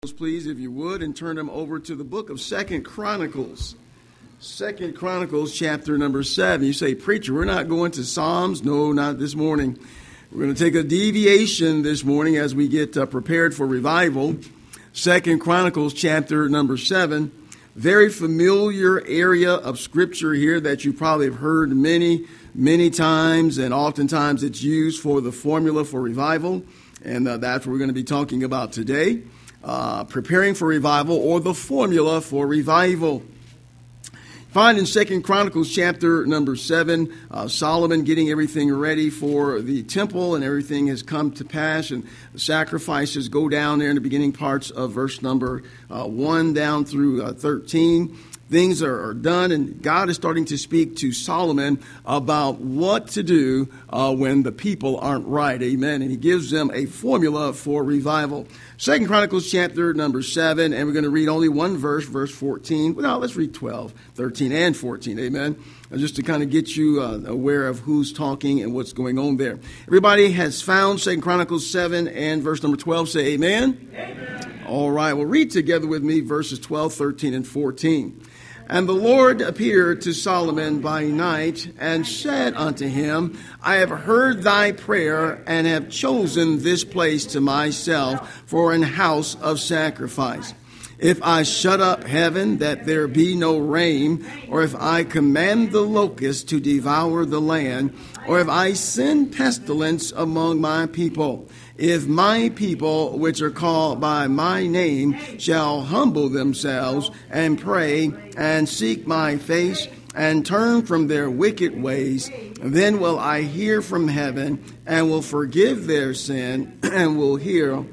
Please, if you would, and turn them over to the book of Second Chronicles. Second Chronicles, chapter number 7. You say, preacher, we're not going to Psalms? No, not this morning. We're going to take a deviation this morning as we get prepared for revival. Second Chronicles, chapter number 7. Very familiar area of scripture here that you probably have heard many times, and oftentimes it's used for the formula for revival. And that's what we're going to be talking about today. Preparing for revival, or the formula for revival. Find in 2 Chronicles chapter number 7, Solomon getting everything ready for the temple, and everything has come to pass, and the sacrifices go down there in the beginning parts of verse number 1 down through 13. Things are done, and God is starting to speak to Solomon about what to do when the people aren't right. Amen. And he gives them a formula for revival. 2 Chronicles chapter number 7, and we're going to read only one verse, verse 14. Well, let's read 12, 13, and 14. Amen. Just to kind of get you aware of who's talking and what's going on there. Everybody has found 2 Chronicles 7 and verse number 12. Say amen. Amen. All right. Well, read together with me verses 12, 13, and 14. And the Lord appeared to Solomon by night and said unto him, I have heard thy prayer and have chosen this place to myself for an house of sacrifice. If I shut up heaven that there be no rain, or if I command the locusts to devour the land, or if I send pestilence among my people, if my people, which are called by my name, shall humble themselves and pray and seek my face and turn from their wicked ways, then will I hear from heaven and will forgive their sin and will hear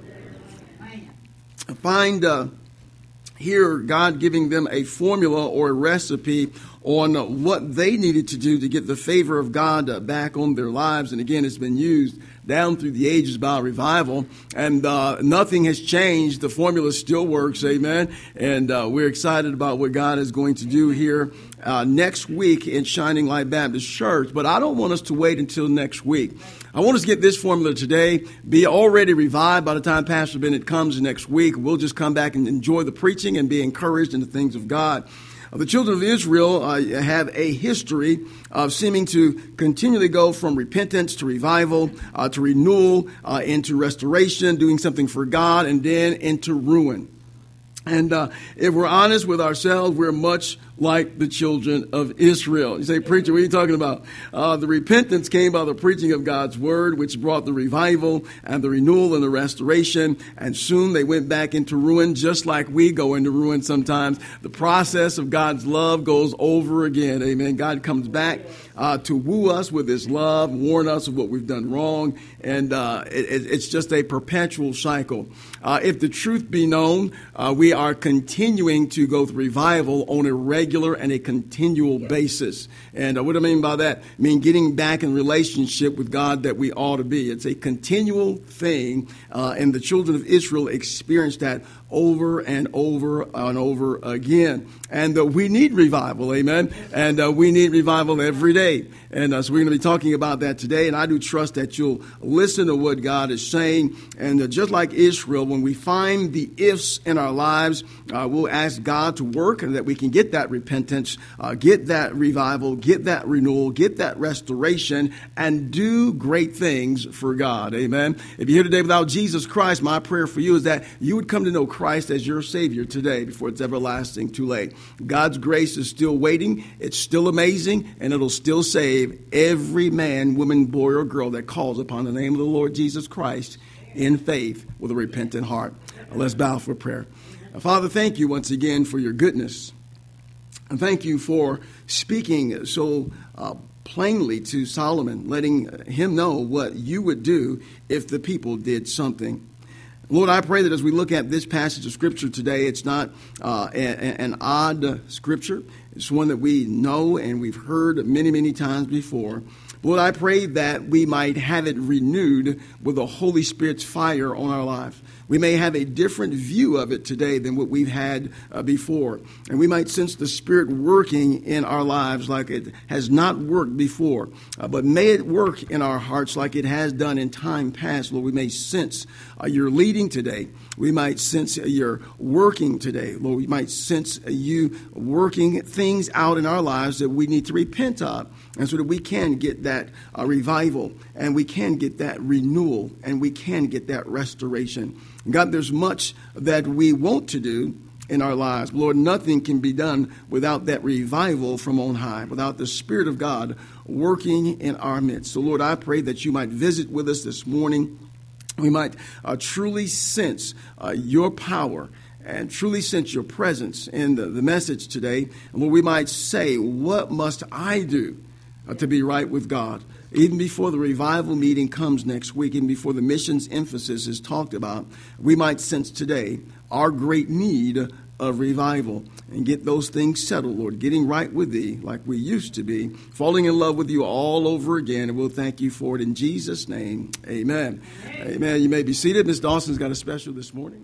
God giving them a formula or a recipe on what they needed to do to get the favor of God back on their lives. And again, it's been used down through the ages about revival, and nothing has changed. The formula still works, amen. And we're excited about what God is going to do here next week in Shining Light Baptist Church. But I don't want us to wait until next week. I want us to get this formula today, be already revived by the time Pastor Bennett comes next week. We'll just come back and enjoy the preaching and be encouraged in the things of God. The children of Israel have a history of seeming to continually go from repentance to revival, to renewal, into restoration, doing something for God, and then into ruin. And if we're honest with ourselves, we're much like the children of Israel. You say, preacher, what are you talking about? The repentance came by the preaching of God's word, which brought the revival and the renewal and the restoration. And soon they went back into ruin, just like we go into ruin sometimes. The process of God's love goes over again. Amen. God comes back to woo us with his love, warn us of what we've done wrong. And it's just a perpetual cycle. If the truth be known, we are continuing to go through revival on a regular and a continual basis. And what do I mean by that? I mean getting back in relationship with God that we ought to be. It's a continual thing, and the children of Israel experienced that over and over and over again. And we need revival, amen? And we need revival every day. And so we're going to be talking about that today, and I do trust that you'll listen to what God is saying. And just like Israel, when we find the ifs in our lives, we'll ask God to work and that we can get that repentance, get that revival, get that renewal, get that restoration, and do great things for God, amen? If you're here today without Jesus Christ, my prayer for you is that you would come to know Christ as your Savior today before it's everlasting too late. God's grace is still waiting. It's still amazing, and it'll still save every man, woman, boy, or girl that calls upon the name of the Lord Jesus Christ in faith with a repentant heart. Let's bow for prayer. Father, thank you once again for your goodness. And thank you for speaking so plainly to Solomon, letting him know what you would do if the people did something. Lord, I pray that as we look at this passage of Scripture today, it's not an odd Scripture. It's one that we know and we've heard many times before. Lord, I pray that we might have it renewed with the Holy Spirit's fire on our life. We may have a different view of it today than what we've had before. And we might sense the Spirit working in our lives like it has not worked before. But may it work in our hearts like it has done in time past, Lord. We may sense your leading today. We might sense your working today, Lord. We might sense you working things out in our lives that we need to repent of, and so that we can get that revival, and we can get that renewal, and we can get that restoration. God, there's much that we want to do in our lives. Lord, nothing can be done without that revival from on high, without the Spirit of God working in our midst. So, Lord, I pray that you might visit with us this morning. We might truly sense your power and truly sense your presence in the message today. And Lord, we might say, what must I do to be right with God? Even before the revival meeting comes next week, even before the missions emphasis is talked about, we might sense today our great need of revival and get those things settled, Lord, getting right with thee like we used to be, falling in love with you all over again, and we'll thank you for it in Jesus' name. Amen. Amen. Amen. You may be seated. Ms. Dawson's got a special this morning.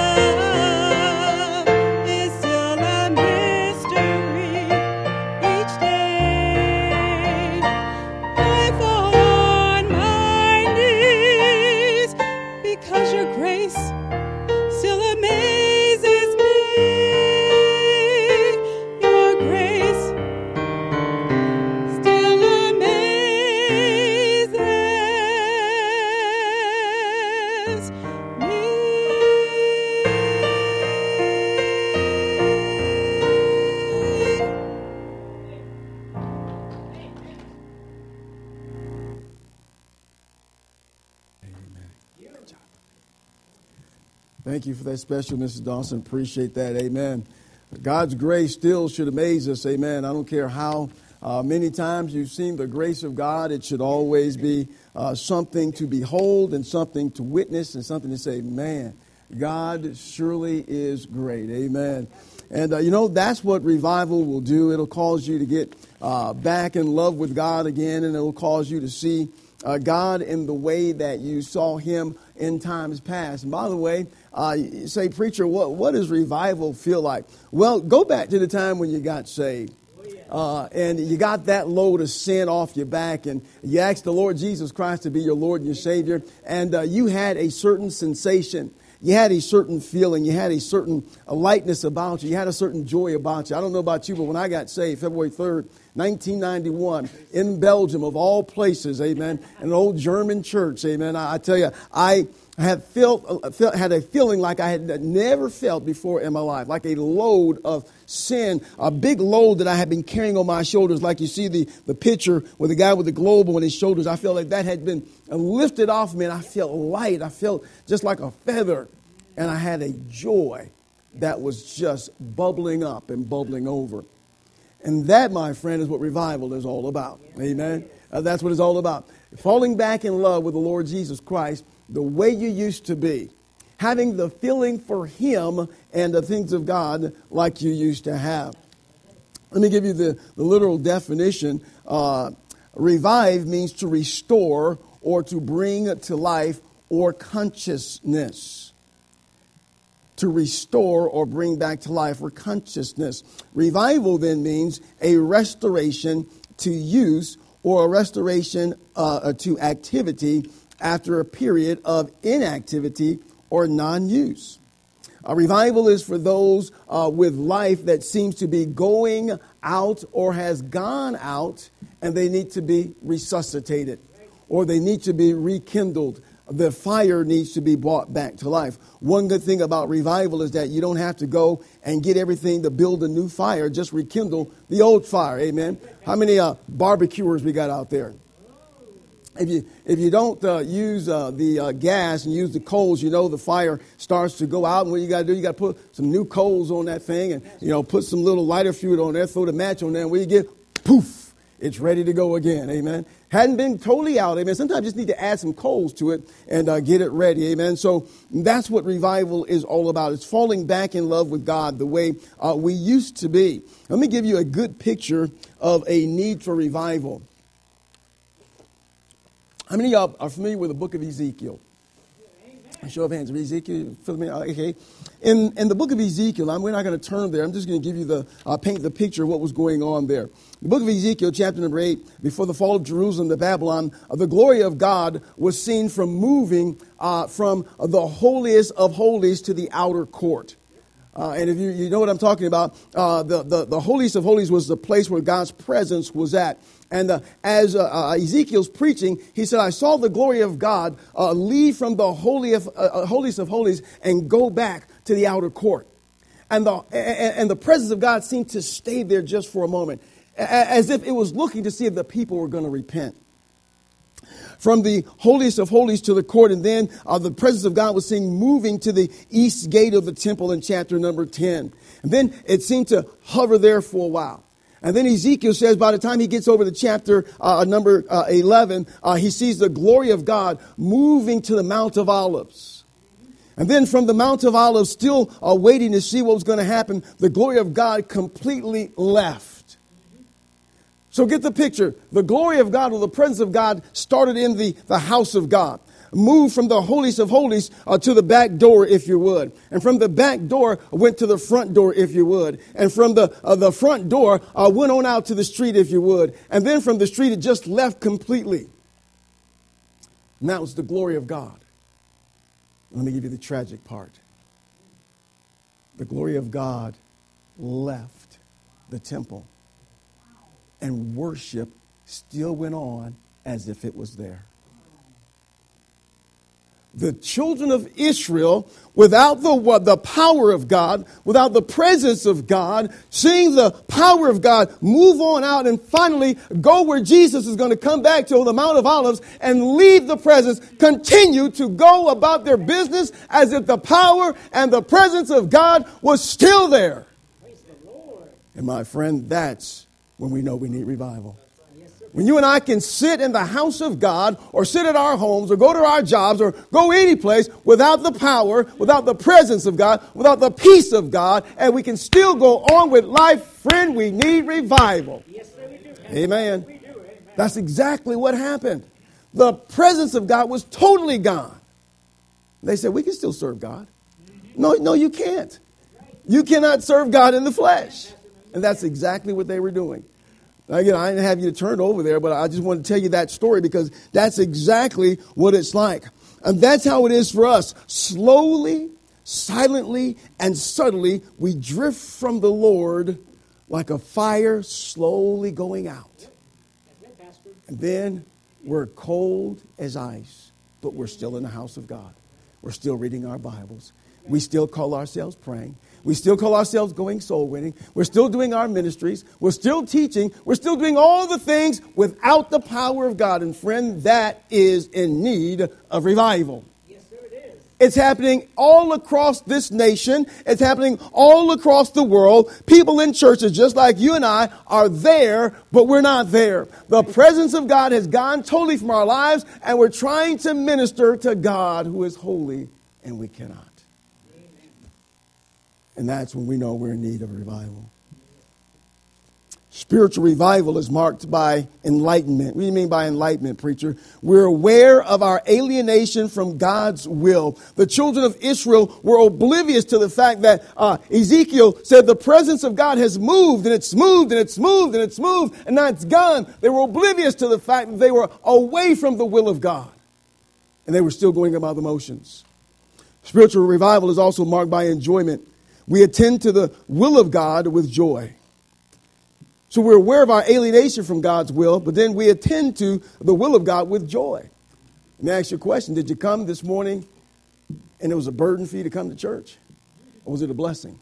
each Thank you for that special, Mrs. Dawson. Appreciate that. Amen. God's grace still should amaze us. Amen. I don't care how many times you've seen the grace of God. It should always be something to behold and something to witness and something to say, man, God surely is great. Amen. And, that's what revival will do. It'll cause you to get back in love with God again, and it'll cause you to see God in the way that you saw him in times past. And by the way, you say, preacher, what does revival feel like? Well, go back to the time when you got saved. And you got that load of sin off your back, and you asked the Lord Jesus Christ to be your Lord and your Savior, and you had a certain sensation. You had a certain feeling. You had a certain lightness about you. You had a certain joy about you. I don't know about you, but when I got saved, February 3rd, 1991, in Belgium, of all places, amen, an old German church, amen, I tell you, I had had a feeling like I had never felt before in my life, like a load of sin, a big load that I had been carrying on my shoulders, like you see the picture with the guy with the globe on his shoulders. I felt like that had been lifted off me, and I felt light. I felt just like a feather, and I had a joy that was just bubbling up and bubbling over. And that, my friend, is what revival is all about. Amen. That's what it's all about. Falling back in love with the Lord Jesus Christ the way you used to be. Having the feeling for him and the things of God like you used to have. Let me give you the literal definition. Revive means to restore or to bring to life or consciousness. To restore or bring back to life or consciousness. Revival then means a restoration to use or a restoration to activity after a period of inactivity or non-use. A revival is for those with life that seems to be going out or has gone out, and they need to be resuscitated or they need to be rekindled. The fire needs to be brought back to life. One good thing about revival is that you don't have to go and get everything to build a new fire. Just rekindle the old fire. Amen. How many barbecuers we got out there? If you don't use the gas and use the coals, the fire starts to go out. And what you got to do, you got to put some new coals on that thing and, put some little lighter fluid on there, throw the match on there. And when you get, poof, it's ready to go again. Amen. Hadn't been totally out. Amen. Sometimes you just need to add some coals to it and get it ready. Amen. So that's what revival is all about. It's falling back in love with God the way we used to be. Let me give you a good picture of a need for revival. How many of y'all are familiar with the book of Ezekiel? Show of hands. Ezekiel, okay. In the book of Ezekiel, we're not going to turn there. I'm just going to give you paint the picture of what was going on there. The book of Ezekiel, chapter number 8, before the fall of Jerusalem to Babylon, the glory of God was seen from moving from the holiest of holies to the outer court. And if you know what I'm talking about, the holiest of holies was the place where God's presence was at. And as Ezekiel's preaching, he said, I saw the glory of God leave from the holiest of holies and go back to the outer court. And the presence of God seemed to stay there just for a moment, as if it was looking to see if the people were going to repent. From the holiest of holies to the court, and then the presence of God was seen moving to the east gate of the temple in chapter number 10. And then it seemed to hover there for a while. And then Ezekiel says by the time he gets over to chapter number 11, he sees the glory of God moving to the Mount of Olives. And then from the Mount of Olives, still waiting to see what was going to happen, the glory of God completely left. So get the picture. The glory of God, or the presence of God, started in the house of God. Moved from the holiest of holies to the back door, if you would. And from the back door, went to the front door, if you would. And from the front door, went on out to the street, if you would. And then from the street, it just left completely. And that was the glory of God. Let me give you the tragic part. The glory of God left the temple. And worship still went on as if it was there. The children of Israel, without the power of God, without the presence of God, seeing the power of God move on out and finally go where Jesus is going to come back to the Mount of Olives and leave the presence, continue to go about their business as if the power and the presence of God was still there. Praise the Lord. And my friend, that's when we know we need revival. When you and I can sit in the house of God or sit at our homes or go to our jobs or go any place without the power, without the presence of God, without the peace of God, and we can still go on with life, friend, we need revival. Yes, sir, we do. Amen. We do. Amen. That's exactly what happened. The presence of God was totally gone. They said, we can still serve God. No, you can't. You cannot serve God in the flesh. And that's exactly what they were doing. Again, I didn't have you to turn over there, but I just want to tell you that story because that's exactly what it's like. And that's how it is for us. Slowly, silently, and subtly, we drift from the Lord like a fire slowly going out. And then we're cold as ice, but we're still in the house of God. We're still reading our Bibles. We still call ourselves praying. We still call ourselves going soul winning. We're still doing our ministries. We're still teaching. We're still doing all the things without the power of God. And friend, that is in need of revival. Yes, sir, it is. It's happening all across this nation. It's happening all across the world. People in churches just like you and I are there, but we're not there. The presence of God has gone totally from our lives, and we're trying to minister to God who is holy, and we cannot. And that's when we know we're in need of revival. Spiritual revival is marked by enlightenment. What do you mean by enlightenment, preacher? We're aware of our alienation from God's will. The children of Israel were oblivious to the fact that Ezekiel said the presence of God has moved, and it's moved, and it's moved, and it's moved, and now it's gone. They were oblivious to the fact that they were away from the will of God. And they were still going about the motions. Spiritual revival is also marked by enjoyment. We attend to the will of God with joy. So we're aware of our alienation from God's will, but then we attend to the will of God with joy. Let me ask you a question. Did you come this morning and it was a burden for you to come to church? Or was it a blessing?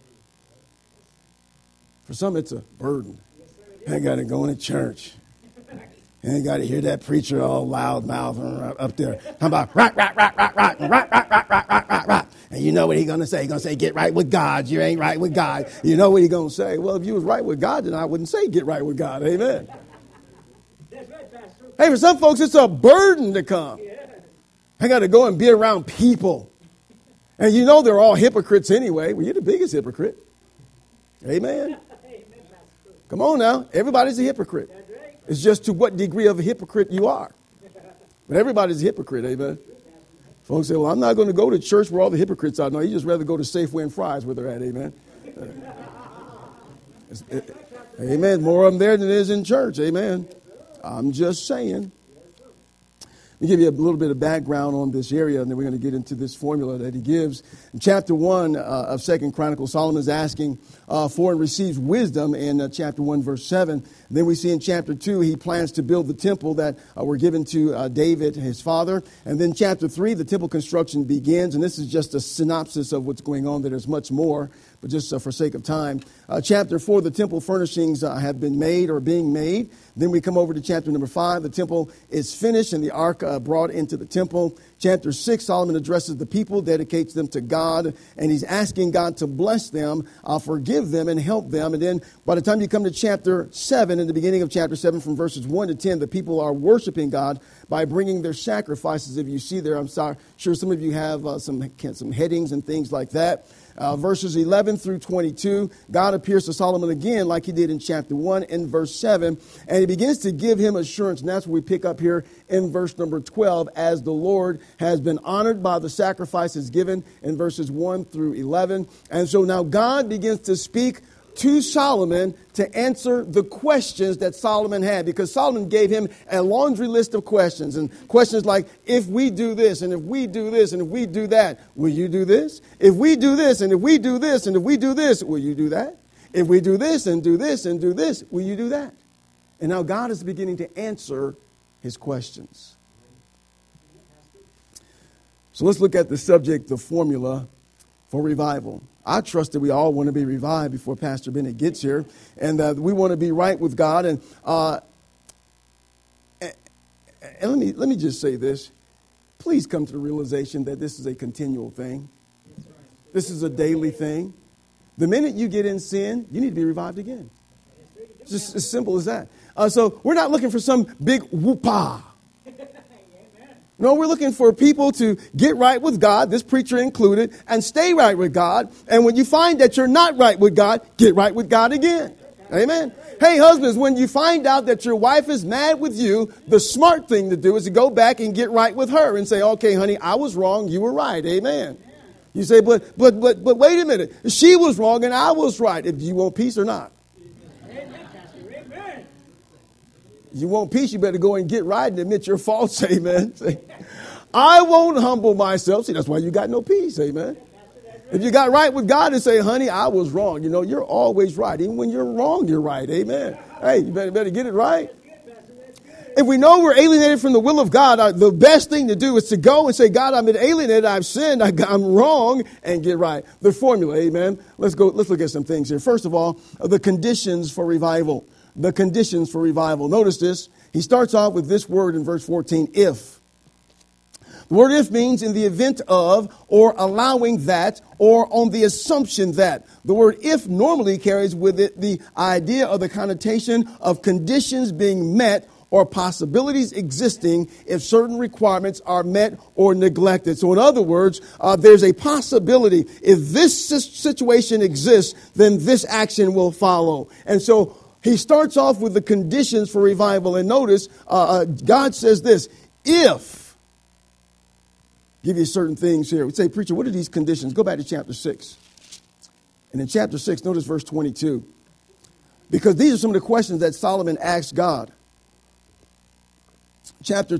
For some, it's a burden. I got to go to church. And you got to hear that preacher all loud mouth up there. How about rock, rock, rock, rock, rock, rock, rock, rock, rock, rock, rock, rock. And you know what he's going to say. He's going to say, get right with God. You ain't right with God. You know what he's going to say. Well, if you was right with God, then I wouldn't say get right with God. Amen. That's right, Pastor. Hey, for some folks, it's a burden to come. I got to go and be around people. And you know they're all hypocrites anyway. Well, you're the biggest hypocrite. Amen. Come on now. Everybody's a hypocrite. It's just to what degree of a hypocrite you are. But everybody's a hypocrite, amen. Folks say, well, I'm not going to go to church where all the hypocrites are. No, you just rather go to Safeway and Fry's where they're at, amen. Amen. More of them there than there is in church, amen. I'm just saying. Let me give you a little bit of background on this area, and then we're going to get into this formula that he gives. In chapter 1 of 2 Chronicles, Solomon is asking for and receives wisdom in chapter 1, verse 7. Then we see in chapter 2, he plans to build the temple that were given to David, his father. And then chapter 3, the temple construction begins. And this is just a synopsis of what's going on. There's much more, but just for sake of time. Chapter 4, the temple furnishings have been made or being made. Then we come over to chapter number 5. The temple is finished and the ark brought into the temple. Chapter 6, Solomon addresses the people, dedicates them to God, and he's asking God to bless them, forgive them, and help them. And then by the time you come to chapter 7, in the beginning of chapter 7, from verses 1 to 10, the people are worshiping God by bringing their sacrifices. If you see there, I'm sure some of you have some headings and things like that. Verses 11 through 22, God appears to Solomon again like he did in chapter 1 in verse 7. And he begins to give him assurance. And that's what we pick up here in verse number 12, as the Lord has been honored by the sacrifices given in verses 1 through 11. And so now God begins to speak to Solomon to answer the questions that Solomon had, because Solomon gave him a laundry list of questions, and questions like, if we do this, and if we do this, and if we do that, will you do this? If we do this, and if we do this, and if we do this, will you do that? If we do this, and do this, and do this, will you do that? And now God is beginning to answer his questions. So let's look at the subject, the formula for revival. I trust that we all want to be revived before Pastor Bennett gets here, and we want to be right with God. And let me just say this. Please come to the realization that this is a continual thing. This is a daily thing. The minute you get in sin, you need to be revived again. It's just as simple as that. So we're not looking for some big whoopah. No, we're looking for people to get right with God, this preacher included, and stay right with God. And when you find that you're not right with God, get right with God again. Amen. Hey, husbands, when you find out that your wife is mad with you, the smart thing to do is to go back and get right with her and say, okay, honey, I was wrong. You were right. Amen. You say, but wait a minute. She was wrong and I was right. If you want peace or not. You want peace, you better go and get right and admit your faults, amen. Say, I won't humble myself. See, that's why you got no peace, amen. If you got right with God and say, honey, I was wrong. You know, you're always right. Even when you're wrong, you're right, amen. Hey, you better get it right. If we know we're alienated from the will of God, the best thing to do is to go and say, God, I've been alienated, I've sinned, I'm wrong, and get right. The formula, amen. Let's look at some things here. First of all, the conditions for revival. The conditions for revival. Notice this. He starts off with this word in verse 14, if. The word if means in the event of, or allowing that, or on the assumption that. The word if normally carries with it the idea or the connotation of conditions being met or possibilities existing if certain requirements are met or neglected. So in other words, there's a possibility. If this situation exists, then this action will follow. And so he starts off with the conditions for revival. And notice, God says this, if, give you certain things here. We say, preacher, what are these conditions? Go back to chapter 6. And in chapter 6, notice verse 22. Because these are some of the questions that Solomon asked God. Chapter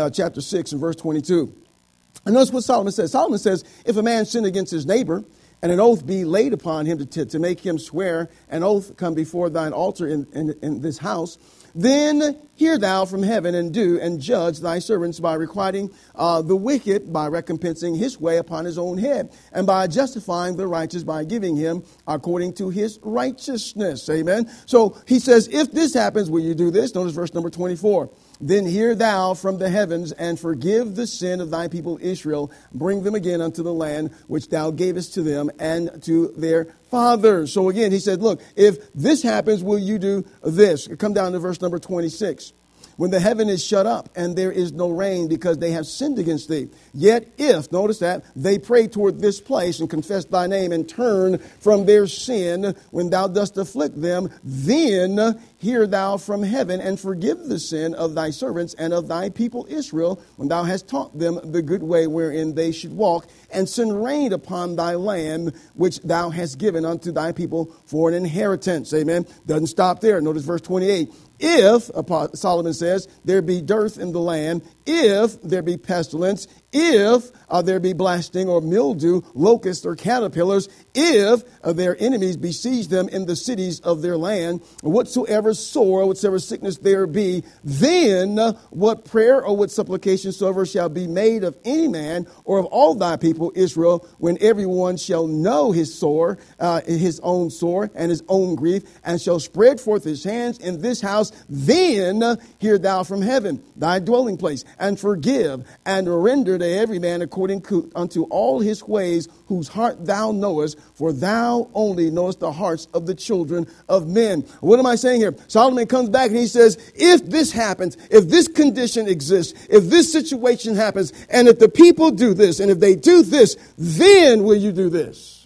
6 and verse 22. And notice what Solomon says. Solomon says, if a man sin against his neighbor, and an oath be laid upon him to make him swear, an oath come before thine altar in this house, then hear thou from heaven and do and judge thy servants by requiting the wicked, by recompensing his way upon his own head, and by justifying the righteous by giving him according to his righteousness. Amen. So he says, if this happens, will you do this? Notice verse number 24. Then hear thou from the heavens and forgive the sin of thy people Israel. Bring them again unto the land which thou gavest to them and to their fathers. So again, he said, look, if this happens, will you do this? Come down to verse number 26. When the heaven is shut up and there is no rain because they have sinned against thee. Yet if, notice that, they pray toward this place and confess thy name and turn from their sin when thou dost afflict them, then hear thou from heaven and forgive the sin of thy servants and of thy people Israel when thou hast taught them the good way wherein they should walk, and send rain upon thy land which thou hast given unto thy people for an inheritance. Amen. Doesn't stop there. Notice verse 28. If, Solomon says, there be dearth in the land, if there be pestilence, if there be blasting or mildew, locusts or caterpillars, if their enemies besiege them in the cities of their land, whatsoever sore, whatsoever sickness there be, then what prayer or what supplication soever shall be made of any man or of all thy people Israel, when everyone shall know his sore, his own sore and his own grief, and shall spread forth his hands in this house, then hear thou from heaven thy dwelling place, and forgive and render to every man according unto all his ways, whose heart thou knowest, for thou only knowest the hearts of the children of men. What am I saying here? Solomon comes back and he says, if this happens, if this condition exists, if this situation happens, and if the people do this, and if they do this, then will you do this?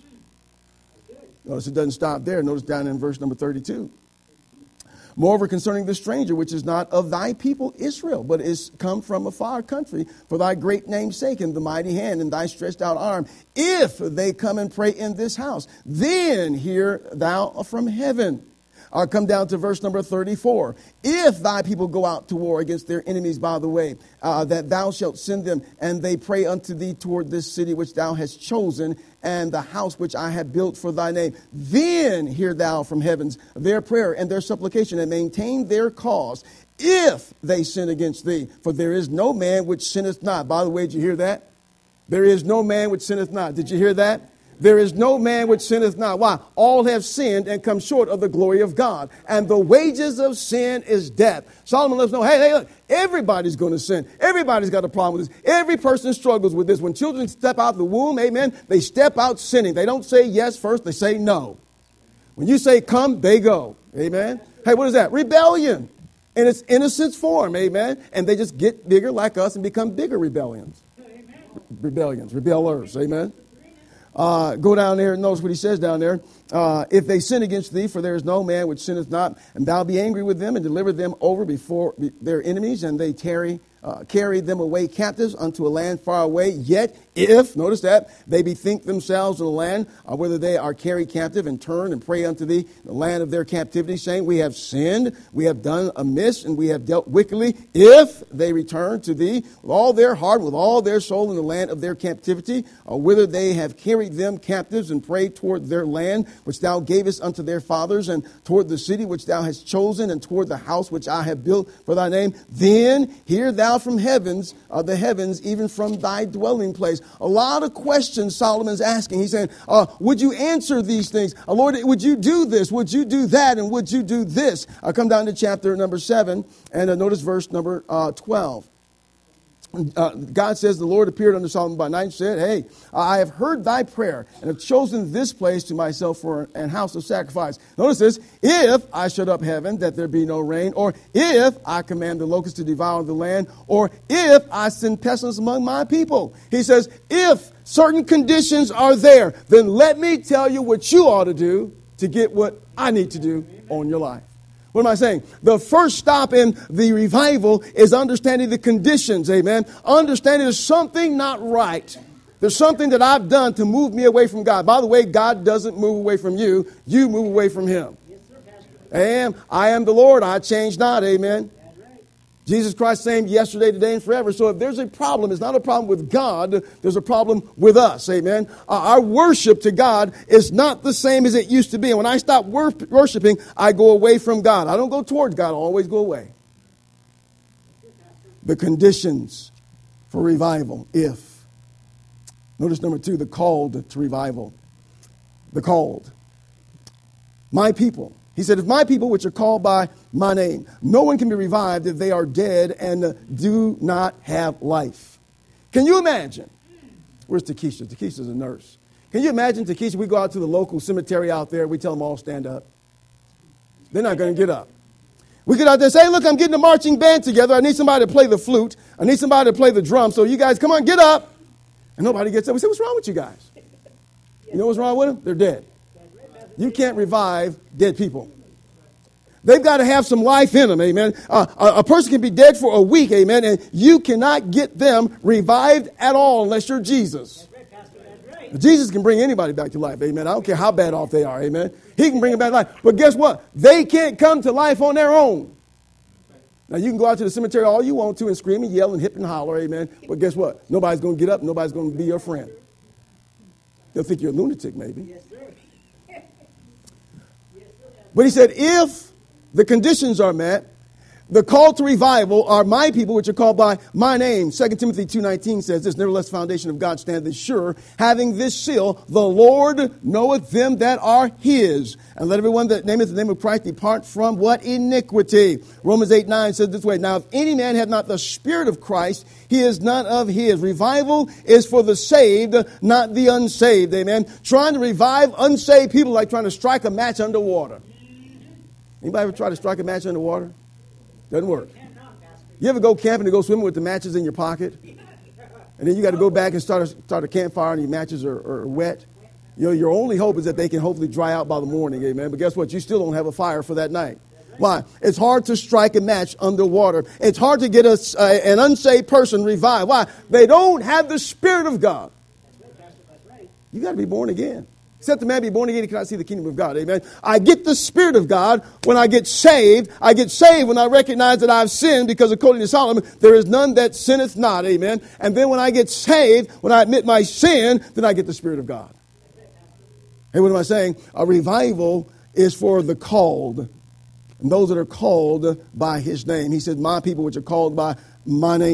Notice it doesn't stop there. Notice down in verse number 32. Moreover, concerning the stranger, which is not of thy people Israel, but is come from a far country, for thy great name's sake, and the mighty hand, and thy stretched out arm, if they come and pray in this house, then hear thou from heaven. I'll come down to verse number 34. If thy people go out to war against their enemies by the way, that thou shalt send them, and they pray unto thee toward this city which thou hast chosen, and the house which I have built for thy name, then hear thou from heavens their prayer and their supplication, and maintain their cause, if they sin against thee. For there is no man which sinneth not. By the way, did you hear that? There is no man which sinneth not. Did you hear that? There is no man which sinneth not. Why? All have sinned and come short of the glory of God. And the wages of sin is death. Solomon lets us know, hey, look, everybody's going to sin. Everybody's got a problem with this. Every person struggles with this. When children step out of the womb, amen, they step out sinning. They don't say yes first, they say no. When you say come, they go. Amen. Hey, what is that? Rebellion in its innocent form. Amen. And they just get bigger like us and become bigger rebellions. Rebellers. Amen. Go down there and notice what he says down there. If they sin against thee, for there is no man which sinneth not, and thou be angry with them and deliver them over before their enemies, and they carry them away captives unto a land far away. Yet if, notice that, they bethink themselves of the land, whether they are carried captive and turn and pray unto thee, the land of their captivity, saying, we have sinned, we have done amiss, and we have dealt wickedly. If they return to thee with all their heart, with all their soul in the land of their captivity, whither they have carried them captives and prayed toward their land, which thou gavest unto their fathers, and toward the city which thou hast chosen, and toward the house which I have built for thy name, then hear thou from heavens, the heavens, even from thy dwelling place. A lot of questions Solomon's asking. He's saying, would you answer these things? Lord, would you do this? Would you do that? And would you do this? I'll come down to chapter number 7 and notice verse number 12. God says, the Lord appeared unto Solomon by night and said, hey, I have heard thy prayer and have chosen this place to myself for an house of sacrifice. Notice this, if I shut up heaven that there be no rain, or if I command the locusts to devour the land, or if I send pestilence among my people. He says, if certain conditions are there, then let me tell you what you ought to do to get what I need to do on your life. What am I saying? The first stop in the revival is understanding the conditions, amen. Understanding there's something not right. There's something that I've done to move me away from God. By the way, God doesn't move away from you. You move away from Him. Yes, sir, Pastor. I am the Lord. I change not, amen. That's right. Jesus Christ same yesterday, today, and forever. So if there's a problem, it's not a problem with God. There's a problem with us. Amen. Our worship to God is not the same as it used to be. And when I stop worshiping, I go away from God. I don't go towards God. I always go away. The conditions for revival, if. Notice number 2, the called to revival. The called. My people. He said, if my people, which are called by my name, no one can be revived if they are dead and do not have life. Can you imagine? Where's Takesha? Takesha's a nurse. Can you imagine, Takesha, we go out to the local cemetery out there, we tell them all stand up. They're not going to get up. We get out there and say, hey, look, I'm getting a marching band together. I need somebody to play the flute. I need somebody to play the drum. So you guys, come on, get up. And nobody gets up. We say, what's wrong with you guys? You know what's wrong with them? They're dead. You can't revive dead people. They've got to have some life in them, amen. A person can be dead for a week, amen, and you cannot get them revived at all unless you're Jesus. That's right, Pastor. That's right. Jesus can bring anybody back to life, amen. I don't care how bad off they are, amen. He can bring them back to life. But guess what? They can't come to life on their own. Now, you can go out to the cemetery all you want to and scream and yell and hip and holler, amen. But guess what? Nobody's going to get up. Nobody's going to be your friend. They'll think you're a lunatic, maybe. Yes, sir. But he said, if the conditions are met, the call to revival are my people, which are called by my name. 2 Timothy 2:19 says this, nevertheless, the foundation of God standeth sure, having this seal, the Lord knoweth them that are his. And let everyone that nameth the name of Christ depart from what? Iniquity. Romans 8:9 says this way, now if any man have not the Spirit of Christ, he is none of his. Revival is for the saved, not the unsaved. Amen. Trying to revive unsaved people like trying to strike a match underwater. Anybody ever try to strike a match underwater? Doesn't work. You ever go camping and go swimming with the matches in your pocket? And then you got to go back and start a campfire and your matches are wet? You know, your only hope is that they can hopefully dry out by the morning, amen. But guess what? You still don't have a fire for that night. Why? It's hard to strike a match underwater. It's hard to get an unsaved person revived. Why? They don't have the Spirit of God. You got to be born again. Except the man be born again, he cannot see the kingdom of God. Amen. I get the Spirit of God when I get saved. I get saved when I recognize that I've sinned, because according to Solomon, there is none that sinneth not. Amen. And then when I get saved, when I admit my sin, then I get the Spirit of God. Hey, what am I saying? A revival is for the called, and those that are called by his name. He said, my people which are called by my name.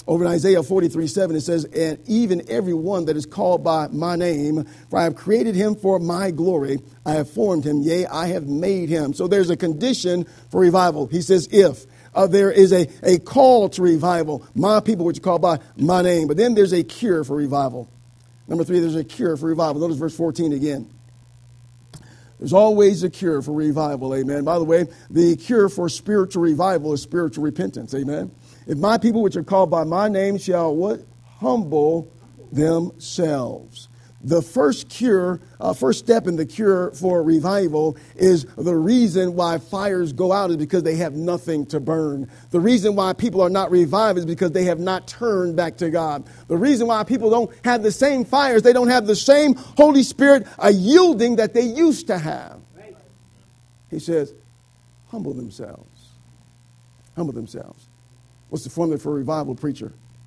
Over in Isaiah 43:7, it says, and even every one that is called by my name, for I have created him for my glory. I have formed him, yea, I have made him. So there's a condition for revival. He says, if. There is a call to revival, my people which are called by my name. But then there's a cure for revival. Number 3, there's a cure for revival. Notice verse 14 again. There's always a cure for revival, amen. By the way, the cure for spiritual revival is spiritual repentance, amen. If my people which are called by my name shall what? Humble themselves. The first step in the cure for revival is the reason why fires go out is because they have nothing to burn. The reason why people are not revived is because they have not turned back to God. The reason why people don't have the same fires, they don't have the same Holy Spirit yielding that they used to have. He says, humble themselves. Humble themselves. What's the formula for revival, preacher?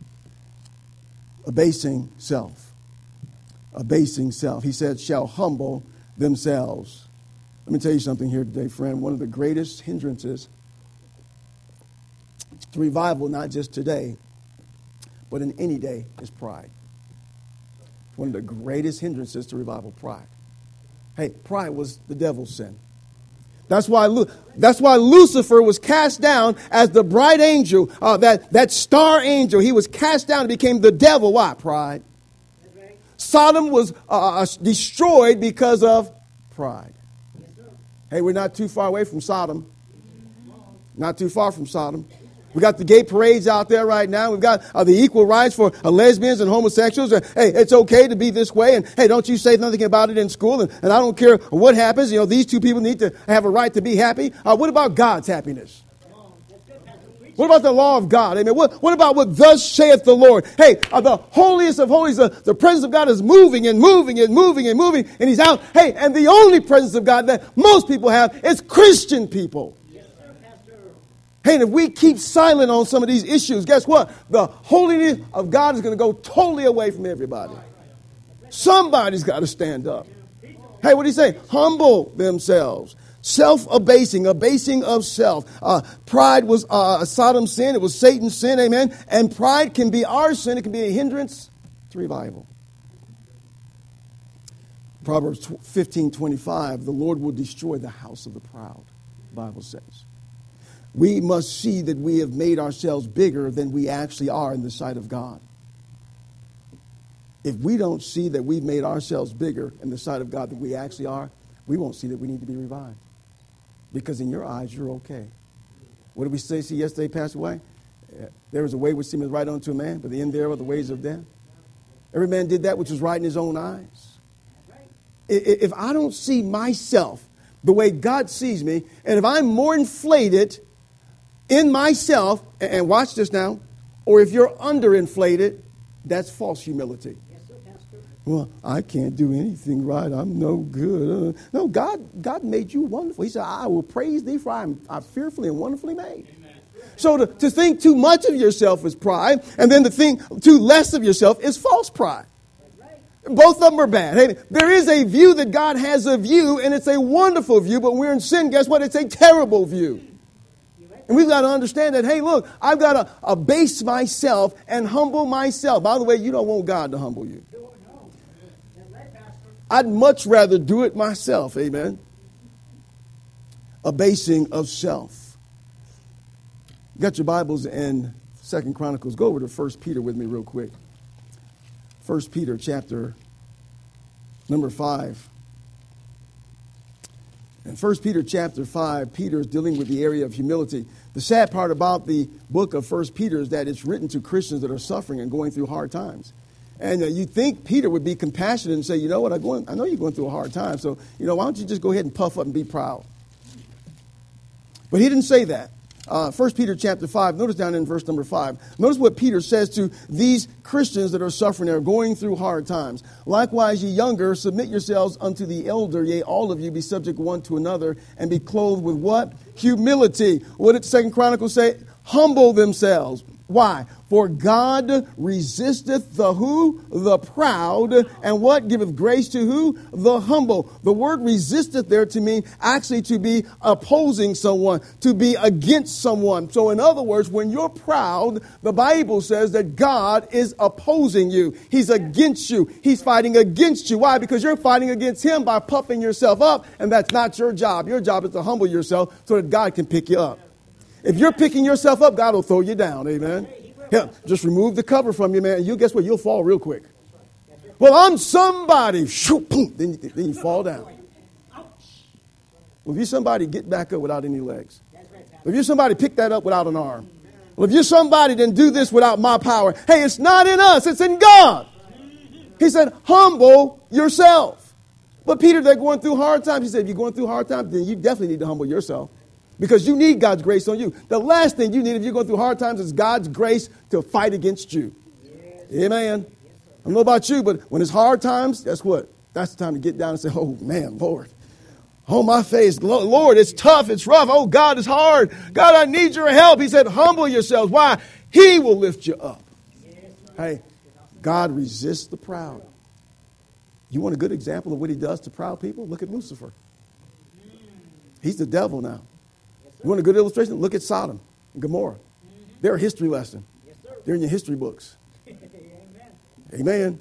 Abasing self. Abasing self. He said, shall humble themselves. Let me tell you something here today, friend. One of the greatest hindrances to revival, not just today, but in any day, is pride. One of the greatest hindrances to revival, pride. Hey, pride was the devil's sin. That's why Lucifer was cast down as the bright angel, that star angel. He was cast down and became the devil. Why? Pride. Sodom was destroyed because of pride. Hey, we're not too far away from Sodom. Not too far from Sodom. We got the gay parades out there right now. We've got the equal rights for lesbians and homosexuals. Hey, it's okay to be this way. And hey, don't you say nothing about it in school. And I don't care what happens. You know, these two people need to have a right to be happy. What about God's happiness? What about the law of God? Amen. What about what thus saith the Lord? Hey, the holiest of holies, the presence of God is moving and moving and moving and moving, and he's out. Hey, and the only presence of God that most people have is Christian people. Yes, sir, Pastor. Hey, and if we keep silent on some of these issues, guess what? The holiness of God is going to go totally away from everybody. Somebody's got to stand up. Hey, what do you say? Humble themselves. Self-abasing, abasing of self. Pride was Sodom's sin. It was Satan's sin, amen. And pride can be our sin. It can be a hindrance to revival. Proverbs 15:25, the Lord will destroy the house of the proud, the Bible says. We must see that we have made ourselves bigger than we actually are in the sight of God. If we don't see that we've made ourselves bigger in the sight of God than we actually are, we won't see that we need to be revived. Because in your eyes, you're okay. What did we say yesterday, Pastor White? There is a way which seemeth right unto a man, but the end thereof are the ways of death. Every man did that which was right in his own eyes. If I don't see myself the way God sees me, and if I'm more inflated in myself, and watch this now, or if you're underinflated, that's false humility. Well, I can't do anything right. I'm no good. No, God made you wonderful. He said, I will praise thee, for I'm fearfully and wonderfully made. Amen. So to think too much of yourself is pride, and then to think too less of yourself is false pride. Right. Both of them are bad. Hey, there is a view that God has of you, and it's a wonderful view, but when we're in sin, guess what? It's a terrible view. And we've got to understand that, hey, look, I've got to abase myself and humble myself. By the way, you don't want God to humble you. I'd much rather do it myself, amen. Abasing of self. You got your Bibles in 2 Chronicles. Go over to 1 Peter with me real quick. 1 Peter chapter number 5. In 1 Peter chapter 5, Peter is dealing with the area of humility. The sad part about the book of 1 Peter is that it's written to Christians that are suffering and going through hard times. And you'd think Peter would be compassionate and say, you know what, I know you're going through a hard time, so, why don't you just go ahead and puff up and be proud? But he didn't say that. 1 Peter chapter 5, notice down in verse number 5. Notice what Peter says to these Christians that are suffering, that are going through hard times. Likewise, ye younger, submit yourselves unto the elder, yea, all of you be subject one to another, and be clothed with what? Humility. What did 2 Chronicles say? Humble themselves. Why? For God resisteth the who? The proud. And what? Giveth grace to who? The humble. The word resisteth there to mean actually to be opposing someone, to be against someone. So in other words, when you're proud, the Bible says that God is opposing you. He's against you. He's fighting against you. Why? Because you're fighting against him by puffing yourself up, and that's not your job. Your job is to humble yourself so that God can pick you up. If you're picking yourself up, God will throw you down. Amen. Yeah, just remove the cover from you, man. You guess what? You'll fall real quick. Well, I'm somebody. Shoot, boom, then you fall down. Well, if you're somebody, get back up without any legs. If you're somebody, pick that up without an arm. Well, if you're somebody, then do this without my power. Hey, it's not in us. It's in God. He said, humble yourself. But Peter, they're going through hard times. He said, if you're going through hard times, then you definitely need to humble yourself. Because you need God's grace on you. The last thing you need if you're going through hard times is God's grace to fight against you. Yes. Amen. I don't know about you, but when it's hard times, guess what? That's the time to get down and say, oh, man, Lord. Oh, my face. Lord, it's tough. It's rough. Oh, God, it's hard. God, I need your help. He said, humble yourselves. Why? He will lift you up. Hey, God resists the proud. You want a good example of what he does to proud people? Look at Lucifer. He's the devil now. You want a good illustration? Look at Sodom and Gomorrah. They're a history lesson. They're in your history books. Amen.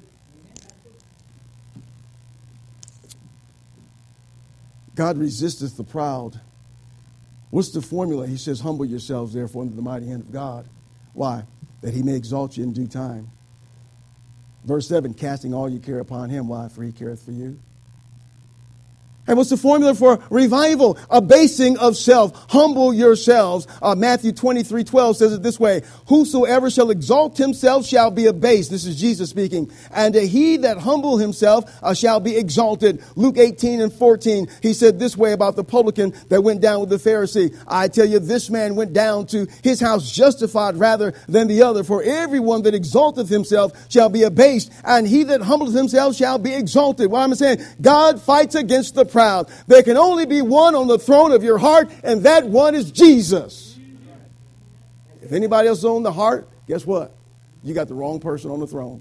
God resisteth the proud. What's the formula? He says, humble yourselves, therefore, under the mighty hand of God. Why? That he may exalt you in due time. Verse 7, casting all your care upon him. Why? For he careth for you. And what's the formula for revival? Abasing of self. Humble yourselves. Matthew 23:12 says it this way. Whosoever shall exalt himself shall be abased. This is Jesus speaking. And he that humble himself shall be exalted. Luke 18:14. He said this way about the publican that went down with the Pharisee. I tell you, this man went down to his house justified rather than the other. For everyone that exalteth himself shall be abased. And he that humbleth himself shall be exalted. What I'm saying, God fights against the proud. There can only be one on the throne of your heart, and that one is Jesus. If anybody else is on the heart, guess what? You got the wrong person on the throne.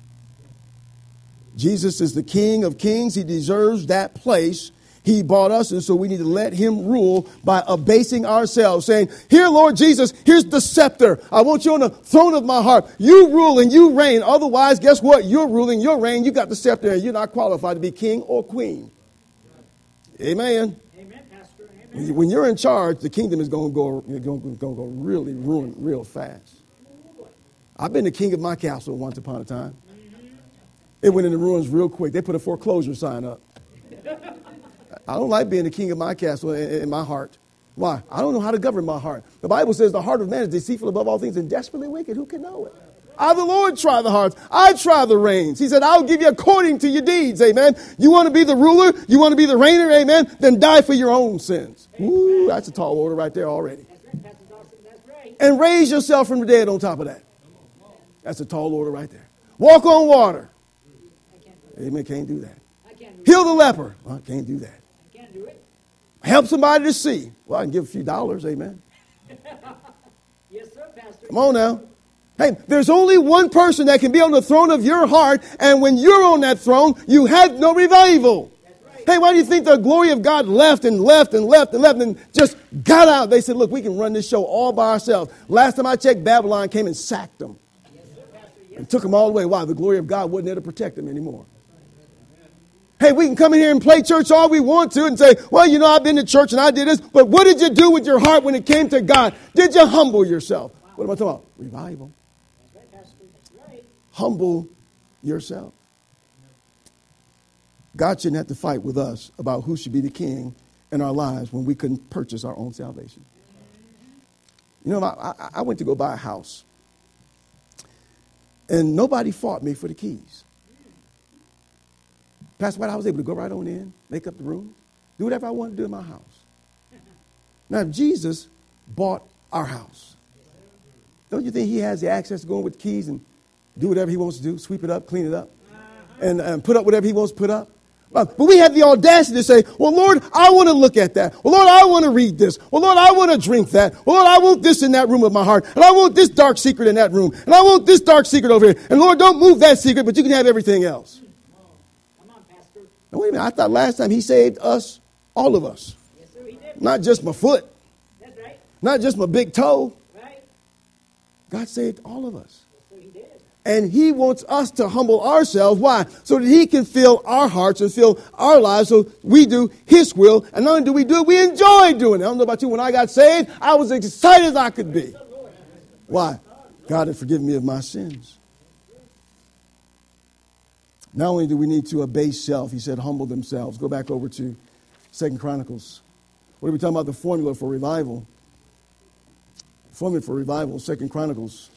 Jesus is the King of Kings. He deserves that place. He bought us, and so we need to let him rule by abasing ourselves, saying, here, Lord Jesus, here's the scepter. I want you on the throne of my heart. You rule and you reign. Otherwise, guess what? You're ruling, you're reign. You got the scepter, and you're not qualified to be king or queen. Amen. Amen, Pastor. Amen. When you're in charge, the kingdom is going to go really ruin real fast. I've been the king of my castle once upon a time. It went in the ruins real quick. They put a foreclosure sign up. I don't like being the king of my castle in my heart. Why? I don't know how to govern my heart. The Bible says the heart of man is deceitful above all things and desperately wicked. Who can know it? I, the Lord, try the hearts. I try the reins. He said, I'll give you according to your deeds. Amen. You want to be the ruler? You want to be the reigner? Amen. Then die for your own sins. Ooh, that's a tall order right there already. And raise yourself from the dead on top of that. That's a tall order right there. Walk on water. Amen. Can't do that. Heal the leper. Well, can't do that. Help somebody to see. Well, I can give a few dollars. Amen. Yes, sir, Pastor. Come on now. Hey, there's only one person that can be on the throne of your heart, and when you're on that throne, you have no revival. Right. Hey, why do you think the glory of God left and just got out? They said, look, we can run this show all by ourselves. Last time I checked, Babylon came and sacked them. Yes, sir, Pastor. Yes. And took them all away. Why? The glory of God wasn't there to protect them anymore. Hey, we can come in here and play church all we want to and say, well, you know, I've been to church and I did this. But what did you do with your heart when it came to God? Did you humble yourself? Wow. What am I talking about? Revival. Humble yourself. God shouldn't have to fight with us about who should be the king in our lives when we couldn't purchase our own salvation. You know, I went to go buy a house, and nobody fought me for the keys. Pastor White, I was able to go right on in, make up the room, do whatever I wanted to do in my house. Now, if Jesus bought our house, don't you think he has the access to go in with the keys and do whatever he wants to do, sweep it up, clean it up, and put up whatever he wants to put up? But we have the audacity to say, well, Lord, I want to look at that. Well, Lord, I want to read this. Well, Lord, I want to drink that. Well, Lord, I want this in that room of my heart. And I want this dark secret in that room. And I want this dark secret over here. And Lord, don't move that secret, but you can have everything else. Come on, Pastor. Now, wait a minute. I thought last time he saved us, all of us. Yes, sir, he did. Not just my foot. That's right. Not just my big toe. Right. God saved all of us. Yes, sir, he did. And he wants us to humble ourselves. Why? So that he can fill our hearts and fill our lives so we do his will. And not only do we do it, we enjoy doing it. I don't know about you. When I got saved, I was as excited as I could be. Why? God had forgiven me of my sins. Not only do we need to abase self, he said, humble themselves. Go back over to 2 Chronicles. What are we talking about? The formula for revival. Formula for revival, 2 Chronicles.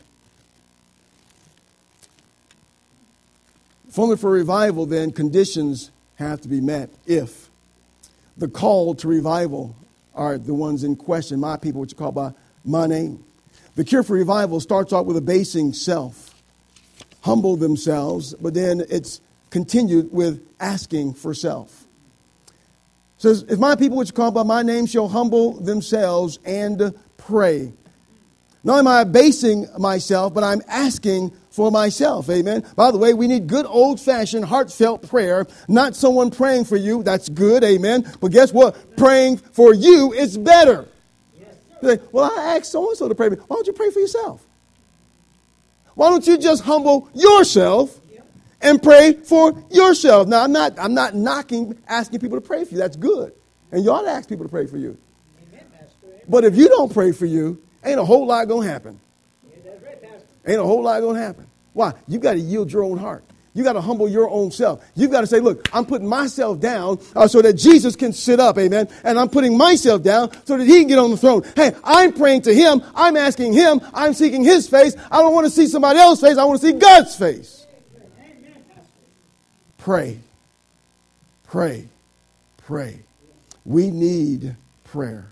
Formula for revival, then, conditions have to be met if the call to revival are the ones in question, my people, which are called by my name. The cure for revival starts off with abasing self, humble themselves, but then it's continued with asking for self. It says, if my people, which are called by my name, shall humble themselves and pray. Not only am I abasing myself, but I'm asking for myself. Amen. By the way, we need good old-fashioned heartfelt prayer, not someone praying for you. That's good. Amen. But guess what? Praying for you is better. Yes, sir. You say, well, I asked so-and-so to pray for me. Why don't you pray for yourself? Why don't you just humble yourself and pray for yourself? Now, I'm not knocking asking people to pray for you. That's good. And you ought to ask people to pray for you. Amen, Pastor. But if you don't pray for you, ain't a whole lot going to happen. Yeah, that's right, Pastor. Ain't a whole lot going to happen. Why? You got to yield your own heart. You got to humble your own self. You've got to say, look, I'm putting myself down so that Jesus can sit up, amen. And I'm putting myself down so that he can get on the throne. Hey, I'm praying to him. I'm asking him. I'm seeking his face. I don't want to see somebody else's face. I want to see God's face. Amen, Pastor. Pray. Pray. Pray. We need prayer.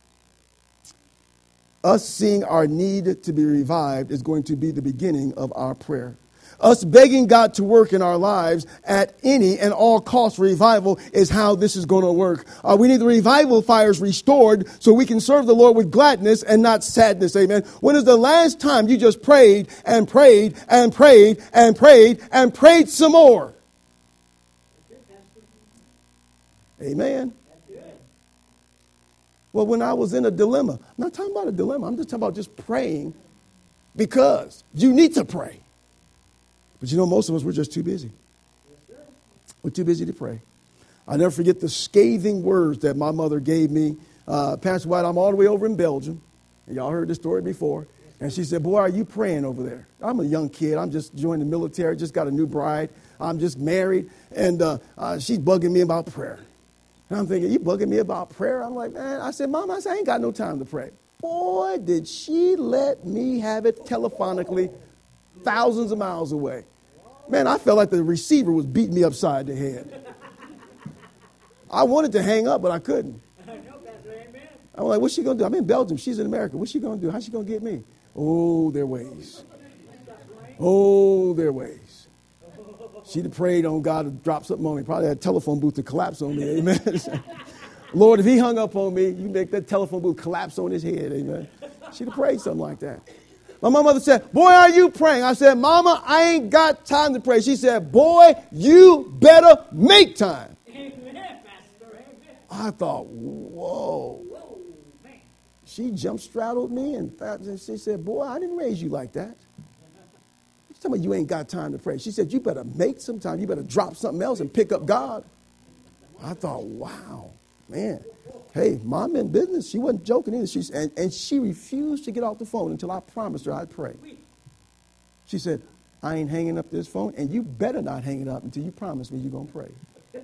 Us seeing our need to be revived is going to be the beginning of our prayer. Us begging God to work in our lives at any and all cost revival is how this is going to work. We need the revival fires restored so we can serve the Lord with gladness and not sadness. Amen. When is the last time you just prayed and prayed and prayed and prayed and prayed some more? Amen. Well, when I was in a dilemma, I'm not talking about a dilemma. I'm just talking about just praying because you need to pray. But you know, most of us, we're just too busy. We're too busy to pray. I'll never forget the scathing words that my mother gave me. Pastor White, I'm all the way over in Belgium. And y'all heard this story before. And she said, boy, are you praying over there? I'm a young kid. I'm just joined the military, just got a new bride. I'm just married. And she's bugging me about prayer. And I'm thinking, you bugging me about prayer? I'm like, man, I said, Mom, I ain't got no time to pray. Boy, did she let me have it telephonically thousands of miles away. Man, I felt like the receiver was beating me upside the head. I wanted to hang up, but I couldn't. I'm like, what's she going to do? I'm in Belgium. She's in America. What's she going to do? How's she going to get me? Oh, their ways. Oh, their ways. She'd have prayed on God to drop something on me. Probably had a telephone booth to collapse on me. Amen. Lord, if he hung up on me, you make that telephone booth collapse on his head. Amen. She'd have prayed something like that. My mother said, boy, are you praying? I said, Mama, I ain't got time to pray. She said, boy, you better make time. Amen, Pastor. Amen. I thought, whoa. She jump straddled me and she said, boy, I didn't raise you like that. Tell me you ain't got time to pray. She said, you better make some time. You better drop something else and pick up God. I thought, wow, man. Hey, Mom in business. She wasn't joking either. And she refused to get off the phone until I promised her I'd pray. She said, I ain't hanging up this phone, and you better not hang it up until you promise me you're going to pray. You're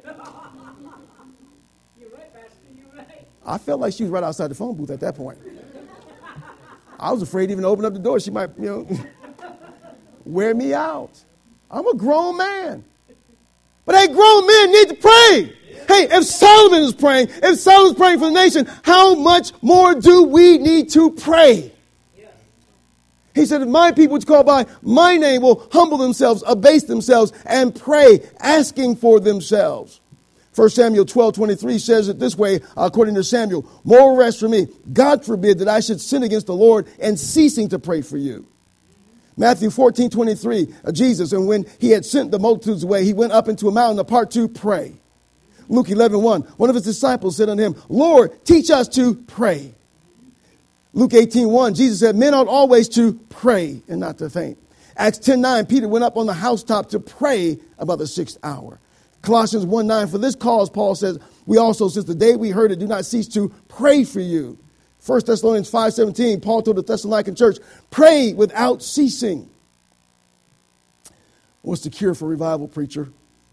right, Pastor. You're right. I felt like she was right outside the phone booth at that point. I was afraid even to open up the door. She might, wear me out. I'm a grown man. But hey, grown men need to pray. Hey, if Solomon is praying, if Solomon's praying for the nation, how much more do we need to pray? He said, if my people, which call by my name, will humble themselves, abase themselves, and pray, asking for themselves. 1 Samuel 12:23 says it this way, according to Samuel, "Moreover, as for me, God forbid that I should sin against the Lord and ceasing to pray for you." Matthew 14:23, Jesus, and when he had sent the multitudes away, he went up into a mountain apart to pray. Luke 11:1, one of his disciples said unto him, "Lord, teach us to pray." Luke 18:1, Jesus said, "Men ought always to pray and not to faint." Acts 10:9, Peter went up on the housetop to pray about the 6th hour. Colossians 1:9, "For this cause," Paul says, "we also, since the day we heard it, do not cease to pray for you." 1 Thessalonians 5:17, Paul told the Thessalonican church, "Pray without ceasing." What's the cure for revival, preacher?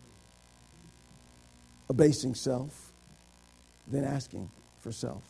Abasing self, then asking for self.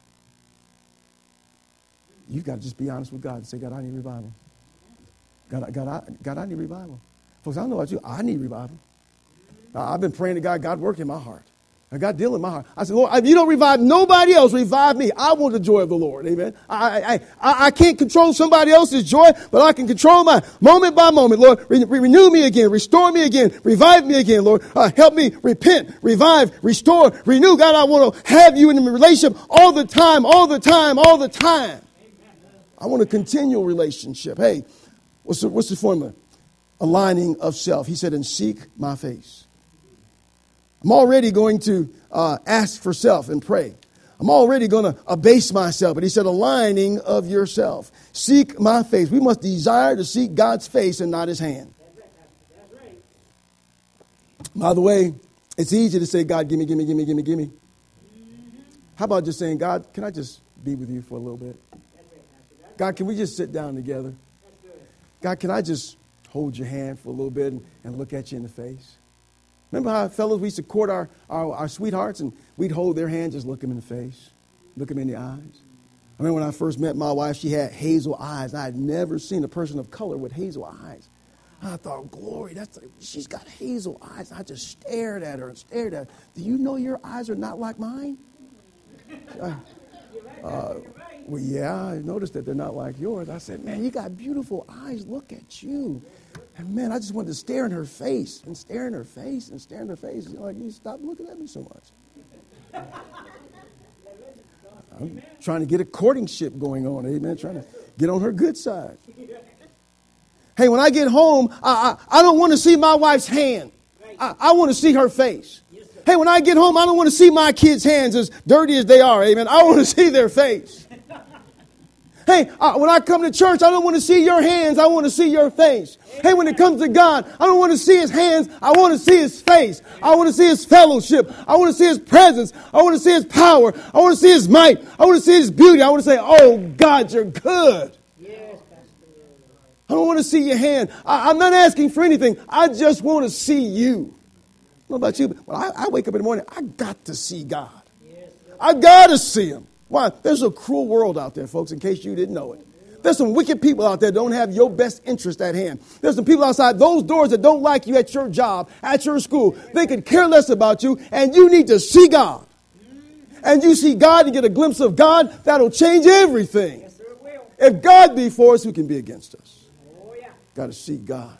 You've got to just be honest with God and say, "God, I need revival. God, I need revival." Folks, I don't know about you. I need revival. I've been praying to God. God, work in my heart. God, deal in my heart. I said, "Lord, if you don't revive nobody else, revive me. I want the joy of the Lord." Amen. I can't control somebody else's joy, but I can control mine moment by moment. Lord, renew me again. Restore me again. Revive me again, Lord. Help me repent, revive, restore, renew. God, I want to have you in a relationship all the time, all the time, all the time. I want a continual relationship. Hey, what's the formula? Aligning of self. He said, "And seek my face." I'm already going to ask for self and pray. I'm already going to abase myself. But he said, aligning of yourself. Seek my face. We must desire to seek God's face and not his hand. That's right. By the way, it's easy to say, "God, give me, give me, give me, give me, give me." How about just saying, "God, can I just be with you for a little bit? God, can we just sit down together? God, can I just hold your hand for a little bit and look at you in the face?" Remember how, fellas, we used to court our sweethearts and we'd hold their hand, just look them in the face, look them in the eyes. I remember when I first met my wife, she had hazel eyes. I had never seen a person of color with hazel eyes. I thought, "Glory, she's got hazel eyes." I just stared at her and stared at her. "Do you know your eyes are not like mine?" Well, yeah, I noticed that they're not like yours. I said, "Man, you got beautiful eyes. Look at you." And man, I just wanted to stare in her face and stare in her face and stare in her face. You know, like, "You stop looking at me so much." I'm trying to get a courtship going on, amen, trying to get on her good side. Hey, when I get home, I don't want to see my wife's hand. I want to see her face. Hey, when I get home, I don't want to see my kids' hands as dirty as they are, amen. I want to see their face. Hey, when I come to church, I don't want to see your hands. I want to see your face. Hey, when it comes to God, I don't want to see his hands. I want to see his face. I want to see his fellowship. I want to see his presence. I want to see his power. I want to see his might. I want to see his beauty. I want to say, "Oh, God, you're good." Yes, Pastor. I don't want to see your hand. I'm not asking for anything. I just want to see you. I don't know about you, but when I wake up in the morning, I got to see God. I got to see him. Why? There's a cruel world out there, folks, in case you didn't know it. There's some wicked people out there that don't have your best interest at hand. There's some people outside those doors that don't like you at your job, at your school. They could care less about you, and you need to see God. And you see God and get a glimpse of God, that'll change everything. Yes, sir, it will. If God be for us, who can be against us? Oh, yeah. Got to seek God.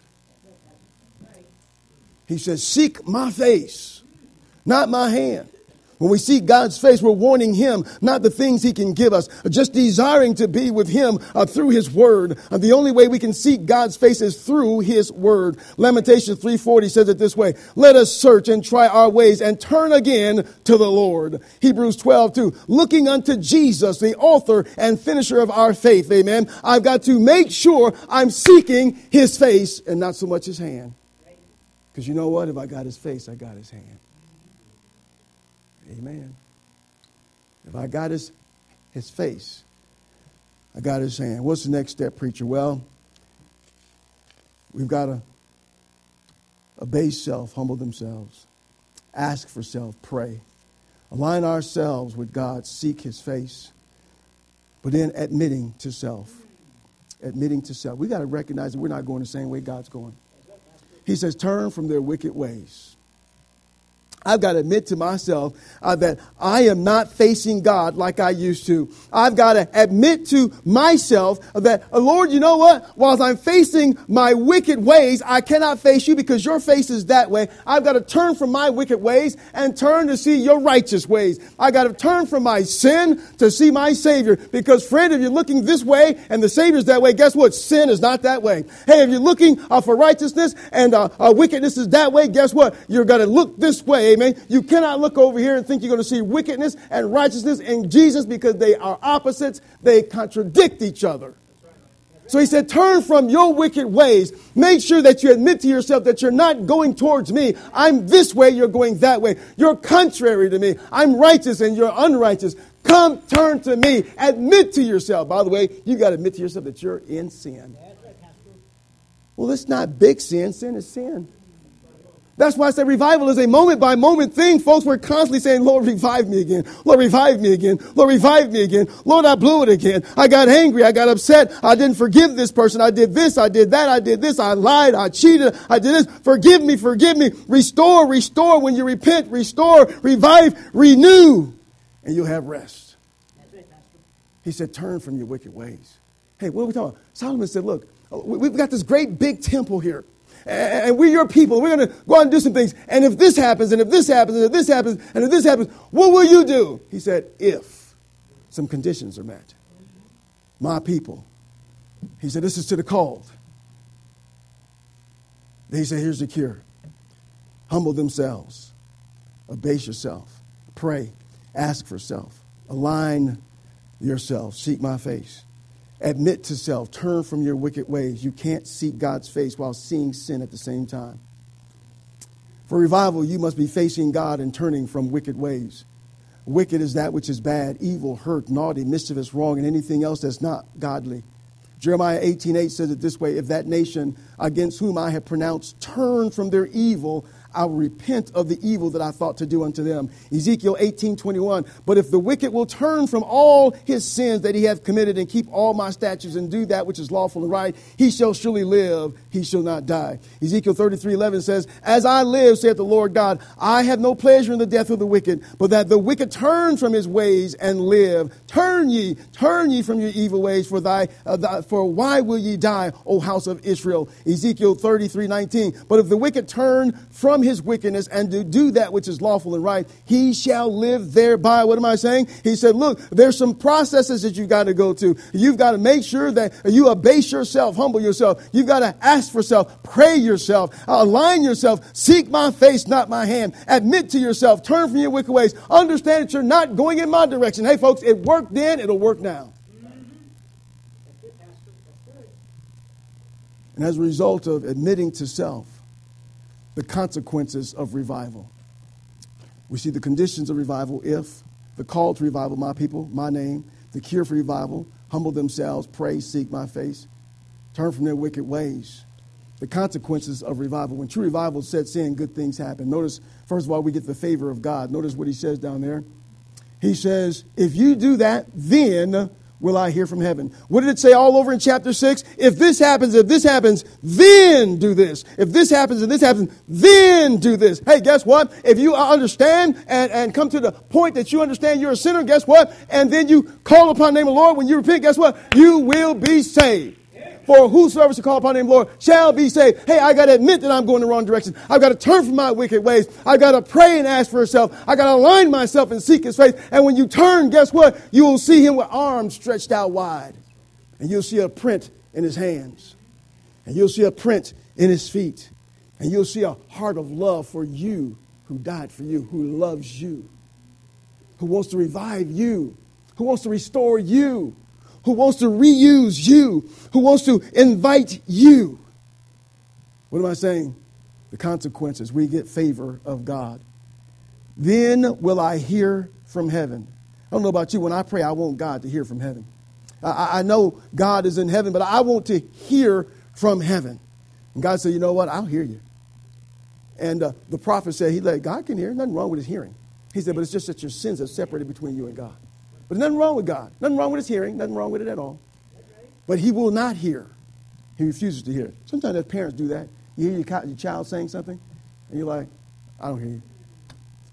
He says, "Seek my face, not my hand." When we seek God's face, we're wanting him, not the things he can give us, just desiring to be with him through his word. The only way we can seek God's face is through his word. Lamentations 3:40 says it this way: "Let us search and try our ways and turn again to the Lord." Hebrews 12:2, "Looking unto Jesus, the author and finisher of our faith." Amen. I've got to make sure I'm seeking his face and not so much his hand. Because you know what? If I got his face, I got his hand. Amen. If I got his face, I got his hand. What's the next step, preacher? Well, we've got to abase self, humble themselves, ask for self, pray, align ourselves with God, seek his face, but then admitting to self. Admitting to self. We've got to recognize that we're not going the same way God's going. He says, "Turn from their wicked ways." I've got to admit to myself that I am not facing God like I used to. I've got to admit to myself that, Lord, you know what? While I'm facing my wicked ways, I cannot face you because your face is that way. I've got to turn from my wicked ways and turn to see your righteous ways. I've got to turn from my sin to see my Savior. Because, friend, if you're looking this way and the Savior's that way, guess what? Sin is not that way. Hey, if you're looking for righteousness and wickedness is that way, guess what? You're going to look this way. Amen. You cannot look over here and think you're going to see wickedness and righteousness in Jesus because they are opposites. They contradict each other. So he said, turn from your wicked ways. Make sure that you admit to yourself that you're not going towards me. I'm this way, you're going that way. You're contrary to me. I'm righteous and you're unrighteous. Come, turn to me. Admit to yourself. By the way, you got to admit to yourself that you're in sin. Well, it's not big sin. Sin is sin. That's why I said revival is a moment-by-moment thing, folks. We're constantly saying, Lord, revive me again. Lord, revive me again. Lord, revive me again. Lord, I blew it again. I got angry. I got upset. I didn't forgive this person. I did this. I did that. I did this. I lied. I cheated. I did this. Forgive me. Forgive me. Restore. Restore. When you repent, restore, revive, renew, and you'll have rest. He said, turn from your wicked ways. Hey, what are we talking about? Solomon said, look, we've got this great big temple here. And we're your people. We're going to go out and do some things. And if this happens, and if this happens, and if this happens, and if this happens, what will you do? He said, if some conditions are met. My people. He said, this is to the called. He said, here's the cure. Humble themselves. Abase yourself. Pray. Ask for self. Align yourself. Seek my face. Admit to self. Turn from your wicked ways. You can't seek God's face while seeing sin at the same time. For revival, you must be facing God and turning from wicked ways. Wicked is that which is bad, evil, hurt, naughty, mischievous, wrong, and anything else that's not godly. Jeremiah 18:8 says it this way, if that nation against whom I have pronounced turn from their evil, I will repent of the evil that I thought to do unto them. Ezekiel 18:21. But if the wicked will turn from all his sins that he hath committed and keep all my statutes and do that which is lawful and right, he shall surely live, he shall not die. Ezekiel 33:11 says, as I live, saith the Lord God, I have no pleasure in the death of the wicked, but that the wicked turn from his ways and live. Turn ye from your evil ways, for why will ye die, O house of Israel? Ezekiel 33:19. But if the wicked turn from his wickedness and do that which is lawful and right, he shall live thereby. What am I saying? He said, look, there's some processes that you've got to go to. You've got to make sure that you abase yourself, humble yourself. You've got to ask for self, pray yourself, align yourself, seek my face, not my hand. Admit to yourself, turn from your wicked ways. Understand that you're not going in my direction. Hey, folks, it worked then, it'll work now. And as a result of admitting to self, the consequences of revival. We see the conditions of revival, if, the call to revival, my people, my name, the cure for revival, humble themselves, pray, seek my face, turn from their wicked ways. The consequences of revival. When true revival sets in, good things happen. Notice, first of all, we get the favor of God. Notice what he says down there. He says, if you do that, then will I hear from heaven. What did it say all over in chapter 6? If this happens, then do this. If this happens, then do this. Hey, guess what? If you understand and come to the point that you understand you're a sinner, guess what? And then you call upon the name of the Lord, when you repent, guess what? You will be saved. For whosoever shall call upon the name of the Lord shall be saved. Hey, I got to admit that I'm going the wrong direction. I've got to turn from my wicked ways. I've got to pray and ask for herself. I got to align myself and seek his face. And when you turn, guess what? You will see him with arms stretched out wide. And you'll see a print in his hands. And you'll see a print in his feet. And you'll see a heart of love for you, who died for you, who loves you, who wants to revive you, who wants to restore you, who wants to reuse you, who wants to invite you. What am I saying? The consequences. We get favor of God. Then will I hear from heaven. I don't know about you. When I pray, I want God to hear from heaven. I know God is in heaven, but I want to hear from heaven. And God said, you know what? I'll hear you. And the prophet said, God can hear. Nothing wrong with his hearing. He said, but it's just that your sins have separated between you and God. But nothing wrong with God. Nothing wrong with his hearing. Nothing wrong with it at all. But he will not hear. He refuses to hear. Sometimes as parents do that. You hear your child saying something, and you're like, I don't hear you.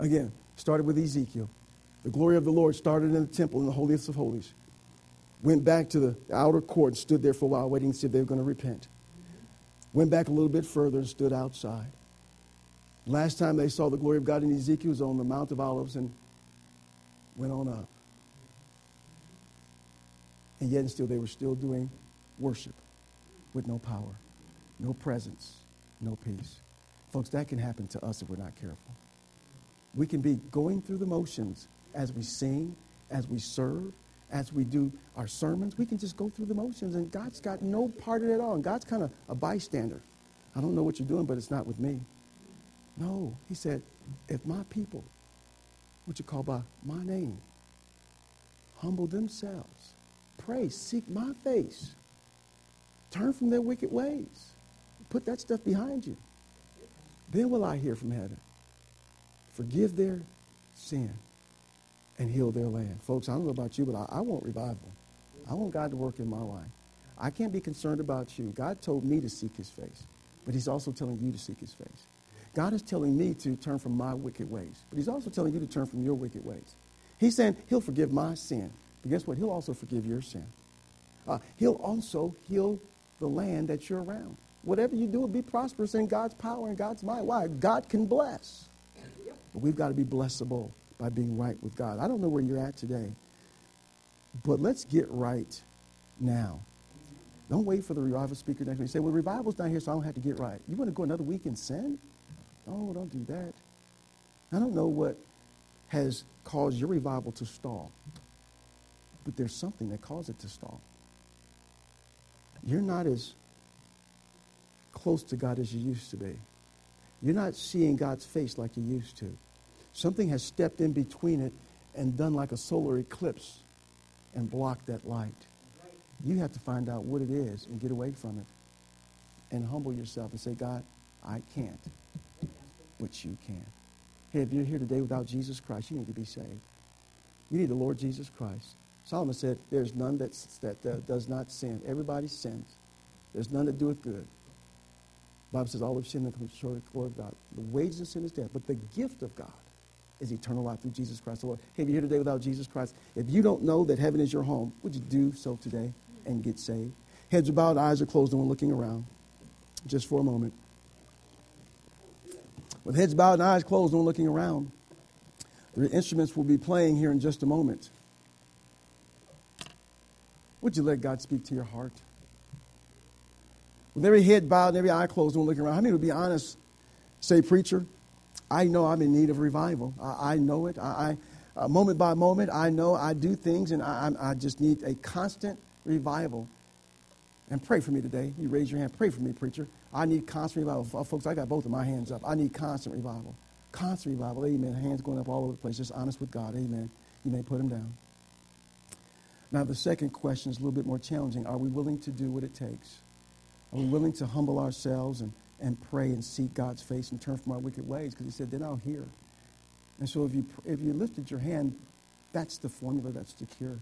Again, started with Ezekiel. The glory of the Lord started in the temple in the holiest of holies. Went back to the outer court and stood there for a while waiting to see if they were going to repent. Went back a little bit further and stood outside. Last time they saw the glory of God in Ezekiel was on the Mount of Olives and went on up. And yet and still they were still doing worship with no power, no presence, no peace. Folks, that can happen to us if we're not careful. We can be going through the motions as we sing, as we serve, as we do our sermons. We can just go through the motions, and God's got no part in it at all. And God's kind of a bystander. I don't know what you're doing, but it's not with me. No, he said, if my people, which you call by my name, humble themselves, pray, seek my face, turn from their wicked ways, put that stuff behind you, then will I hear from heaven, forgive their sin, and heal their land. Folks, I don't know about you, but I want revival. I want God to work in my life. I can't be concerned about you. God told me to seek his face, but he's also telling you to seek his face. God is telling me to turn from my wicked ways, but he's also telling you to turn from your wicked ways. He's saying he'll forgive my sin, but guess what? He'll also forgive your sin. He'll also heal the land that you're around. Whatever you do will be prosperous in God's power and God's might. Why? God can bless. But we've got to be blessable by being right with God. I don't know where you're at today, but let's get right now. Don't wait for the revival speaker next week. You say, well, revival's not here, so I don't have to get right. You want to go another week in sin? No, don't do that. I don't know what has caused your revival to stall, but there's something that caused it to stall. You're not as close to God as you used to be. You're not seeing God's face like you used to. Something has stepped in between it and done like a solar eclipse and blocked that light. You have to find out what it is and get away from it and humble yourself and say, God, I can't, but you can. Hey, if you're here today without Jesus Christ, you need to be saved. You need the Lord Jesus Christ. Solomon said, there's none that does not sin. Everybody sins. There's none that doeth good. The Bible says all of sin that comes short of the glory of God. The wages of sin is death, but the gift of God is eternal life through Jesus Christ the Lord. Hey, if you're here today without Jesus Christ, if you don't know that heaven is your home, would you do so today and get saved? Heads are bowed, eyes are closed, no one looking around. Just for a moment. With heads bowed and eyes closed, no one looking around, the instruments will be playing here in just a moment. Would you let God speak to your heart? With every head bowed and every eye closed, no one looking around, how many would be honest? Say, preacher, I know I'm in need of revival. I know it. Moment by moment, I know I do things, and I just need a constant revival. And pray for me today. You raise your hand. Pray for me, preacher. I need constant revival. Folks, I got both of my hands up. I need constant revival. Constant revival. Amen. Hands going up all over the place. Just honest with God. Amen. You may put them down. Now, the second question is a little bit more challenging. Are we willing to do what it takes? Are we willing to humble ourselves and pray and seek God's face and turn from our wicked ways? Because he said, then I'll hear. And so if you lifted your hand, that's the formula, that's the cure.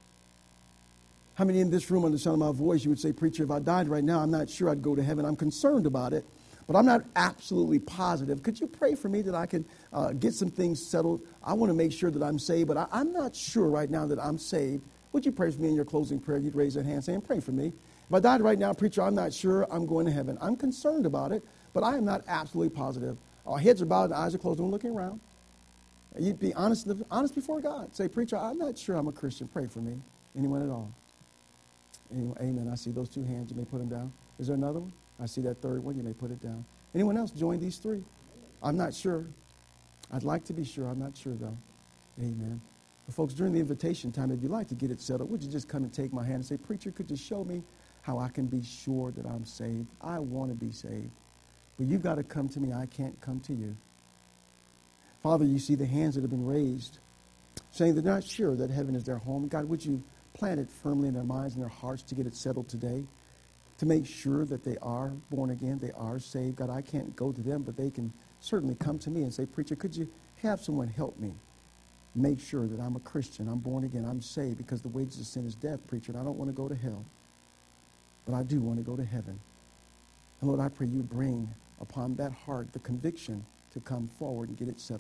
How many in this room, under the sound of my voice, you would say, preacher, if I died right now, I'm not sure I'd go to heaven. I'm concerned about it, but I'm not absolutely positive. Could you pray for me that I can get some things settled? I want to make sure that I'm saved, but I'm not sure right now that I'm saved. Would you pray for me in your closing prayer? You'd raise that hand saying, pray for me. If I died right now, preacher, I'm not sure I'm going to heaven. I'm concerned about it, but I am not absolutely positive. Our heads are bowed and eyes are closed. Don't looking around. You'd be honest before God. Say, preacher, I'm not sure I'm a Christian. Pray for me. Anyone at all? Anyone? Amen. I see those two hands. You may put them down. Is there another one? I see that third one. You may put it down. Anyone else join these three? I'm not sure. I'd like to be sure. I'm not sure, though. Amen. Well, folks, during the invitation time, if you'd like to get it settled, would you just come and take my hand and say, preacher, could you show me how I can be sure that I'm saved? I want to be saved. But you've got to come to me. I can't come to you. Father, you see the hands that have been raised, saying they're not sure that heaven is their home. God, would you plant it firmly in their minds and their hearts to get it settled today, to make sure that they are born again, they are saved. God, I can't go to them, but they can certainly come to me and say, preacher, could you have someone help me make sure that I'm a Christian, I'm born again, I'm saved, because the wages of sin is death, preacher, and I don't want to go to hell, but I do want to go to heaven. And Lord, I pray you bring upon that heart the conviction to come forward and get it settled.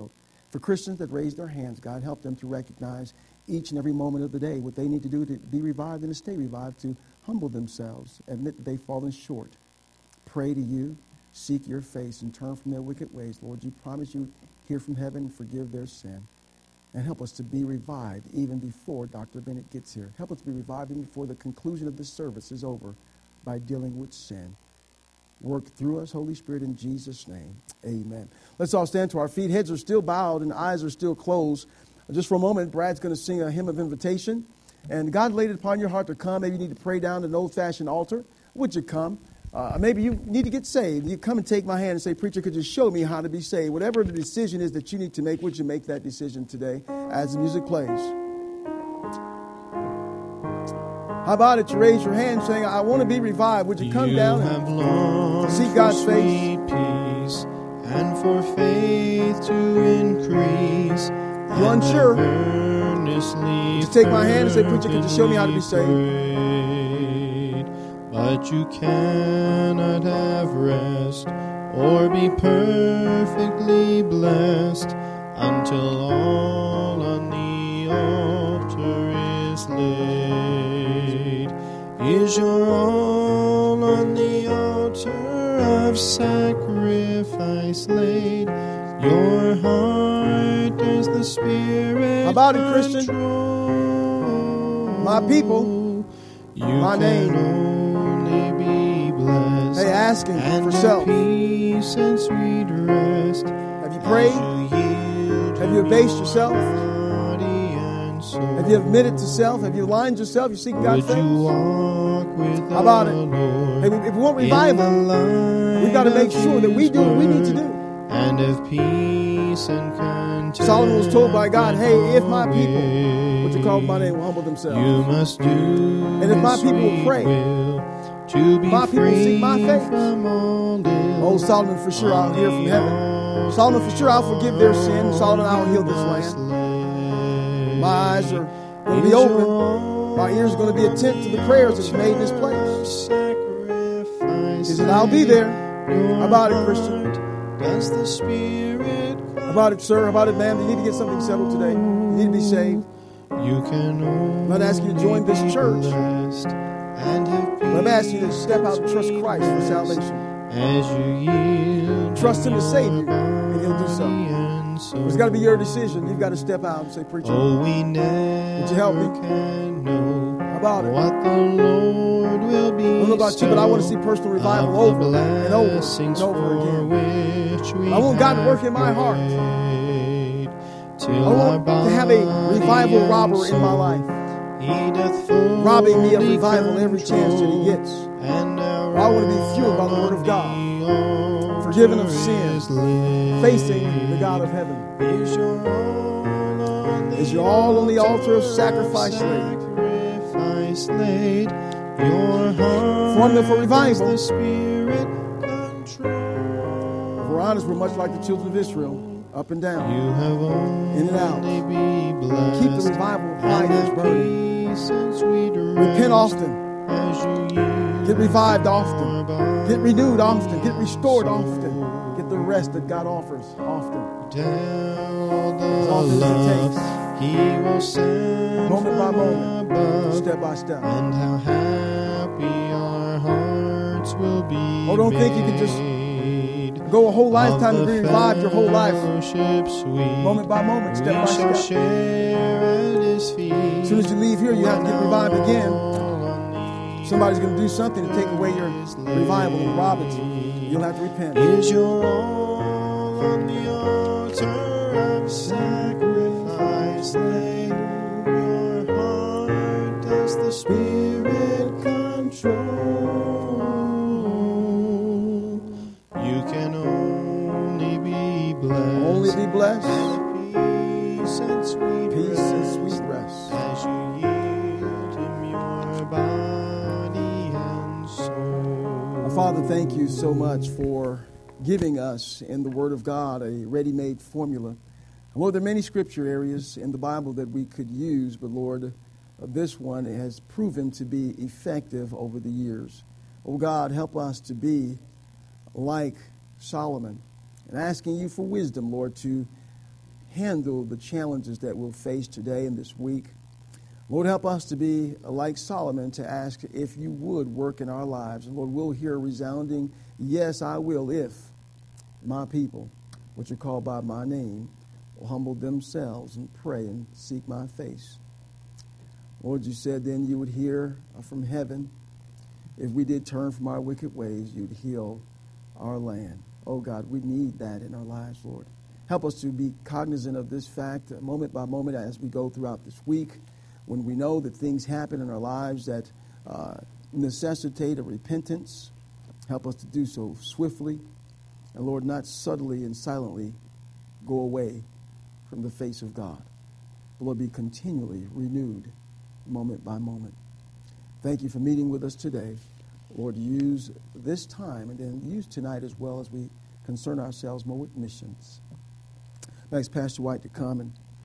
For Christians that raise their hands, God, help them to recognize each and every moment of the day what they need to do to be revived and to stay revived, to humble themselves, admit that they've fallen short, pray to you, seek your face, and turn from their wicked ways. Lord, you promise you hear from heaven and forgive their sin. And help us to be revived even before Dr. Bennett gets here. Help us to be revived even before the conclusion of this service is over by dealing with sin. Work through us, Holy Spirit, in Jesus' name. Amen. Let's all stand to our feet. Heads are still bowed and eyes are still closed. Just for a moment, Brad's going to sing a hymn of invitation. And God laid it upon your heart to come. Maybe you need to pray down at an old-fashioned altar. Would you come? Maybe you need to get saved. You come and take my hand and say, preacher, could you show me how to be saved? Whatever the decision is that you need to make, would you make that decision today as the music plays? How about it? You raise your hand saying, I want to be revived. Would you come down and seek God's face? Peace and for faith to increase. You're unsure. Would you take my hand and say, preacher, could you show me how to be saved? But you cannot have rest or be perfectly blessed until all on the altar is laid. Is your all on the altar of sacrifice laid? Your heart does the Spirit How about it, Christian? Control. My people, my name. Hey, asking for self. Peace and sweet rest. Have you prayed? Have you abased yourself? Have you admitted to self? Have you aligned yourself? You seek God's face? How about it? Hey, if we want revival, we've got to make sure that we do what we need to do. And of peace and content. Solomon was told by God, hey, if my people, which are called by name, will humble themselves. You must do. And if my people will pray, my people will seek my face. Oh, Solomon, for sure I'll hear from heaven. Solomon, for sure I'll forgive their sin. Solomon, I'll heal this land. My eyes are going to be open. My ears are going to be attentive to the prayers that's made in this place. He said, I'll be there. How about it, Christian? How about it, sir? How about it, ma'am? You need to get something settled today. You need to be saved. I'm not asking you to join this church. But I'm asking you to step out and trust Christ for salvation. Trust Him to save you, and He'll do so. It's got to be your decision. You've got to step out and say, preacher, would you help me? How about it? I don't know about you, but I want to see personal revival over and over and over again. I want God to work in my heart. I want to have a revival robber in my life, robbing me of revival every chance that He gets. I want to be fueled by the Word of God, forgiven of sins, facing the God of heaven. Is your all on the altar of sacrifice laid? Formula for revival. If we're honest, we're much like the children of Israel, up and down, in and out. Keep the revival fires burning. Repent often. Get revived often. Get renewed often. Get restored often. Get the rest that God offers often. As often as it takes. He will send moment by moment, above, step by step. And how happy our hearts will be. Oh, don't think you can just go a whole lifetime and be revived your whole life. Moment by moment, step by step. As soon as you leave here, you have to get revived again. Somebody's going to do something to take away your revival and rob it. You'll have to repent. Is your all on the altar of sacrifice laid? Your heart does the Spirit control? You can only be blessed. Only be blessed. Peace and sweet rest. As you yield Him your body and soul. Our Father, thank you so much for giving us in the Word of God a ready-made formula. Lord, there are many scripture areas in the Bible that we could use, but Lord, this one has proven to be effective over the years. Oh God, help us to be like Solomon, and asking you for wisdom, Lord, to handle the challenges that we'll face today and this week. Lord, help us to be like Solomon, to ask if you would work in our lives. And Lord, we'll hear a resounding, yes, I will, if my people, which are called by my name, will humble themselves and pray and seek my face. Lord, you said then you would hear from heaven. If we did turn from our wicked ways, you'd heal our land. Oh, God, we need that in our lives, Lord. Help us to be cognizant of this fact moment by moment as we go throughout this week, when we know that things happen in our lives that necessitate a repentance. Help us to do so swiftly, and Lord, not subtly and silently go away from the face of God. But Lord, be continually renewed moment by moment. Thank you for meeting with us today. Lord, use this time and then use tonight as well as we concern ourselves more with missions. Next, Pastor White to come and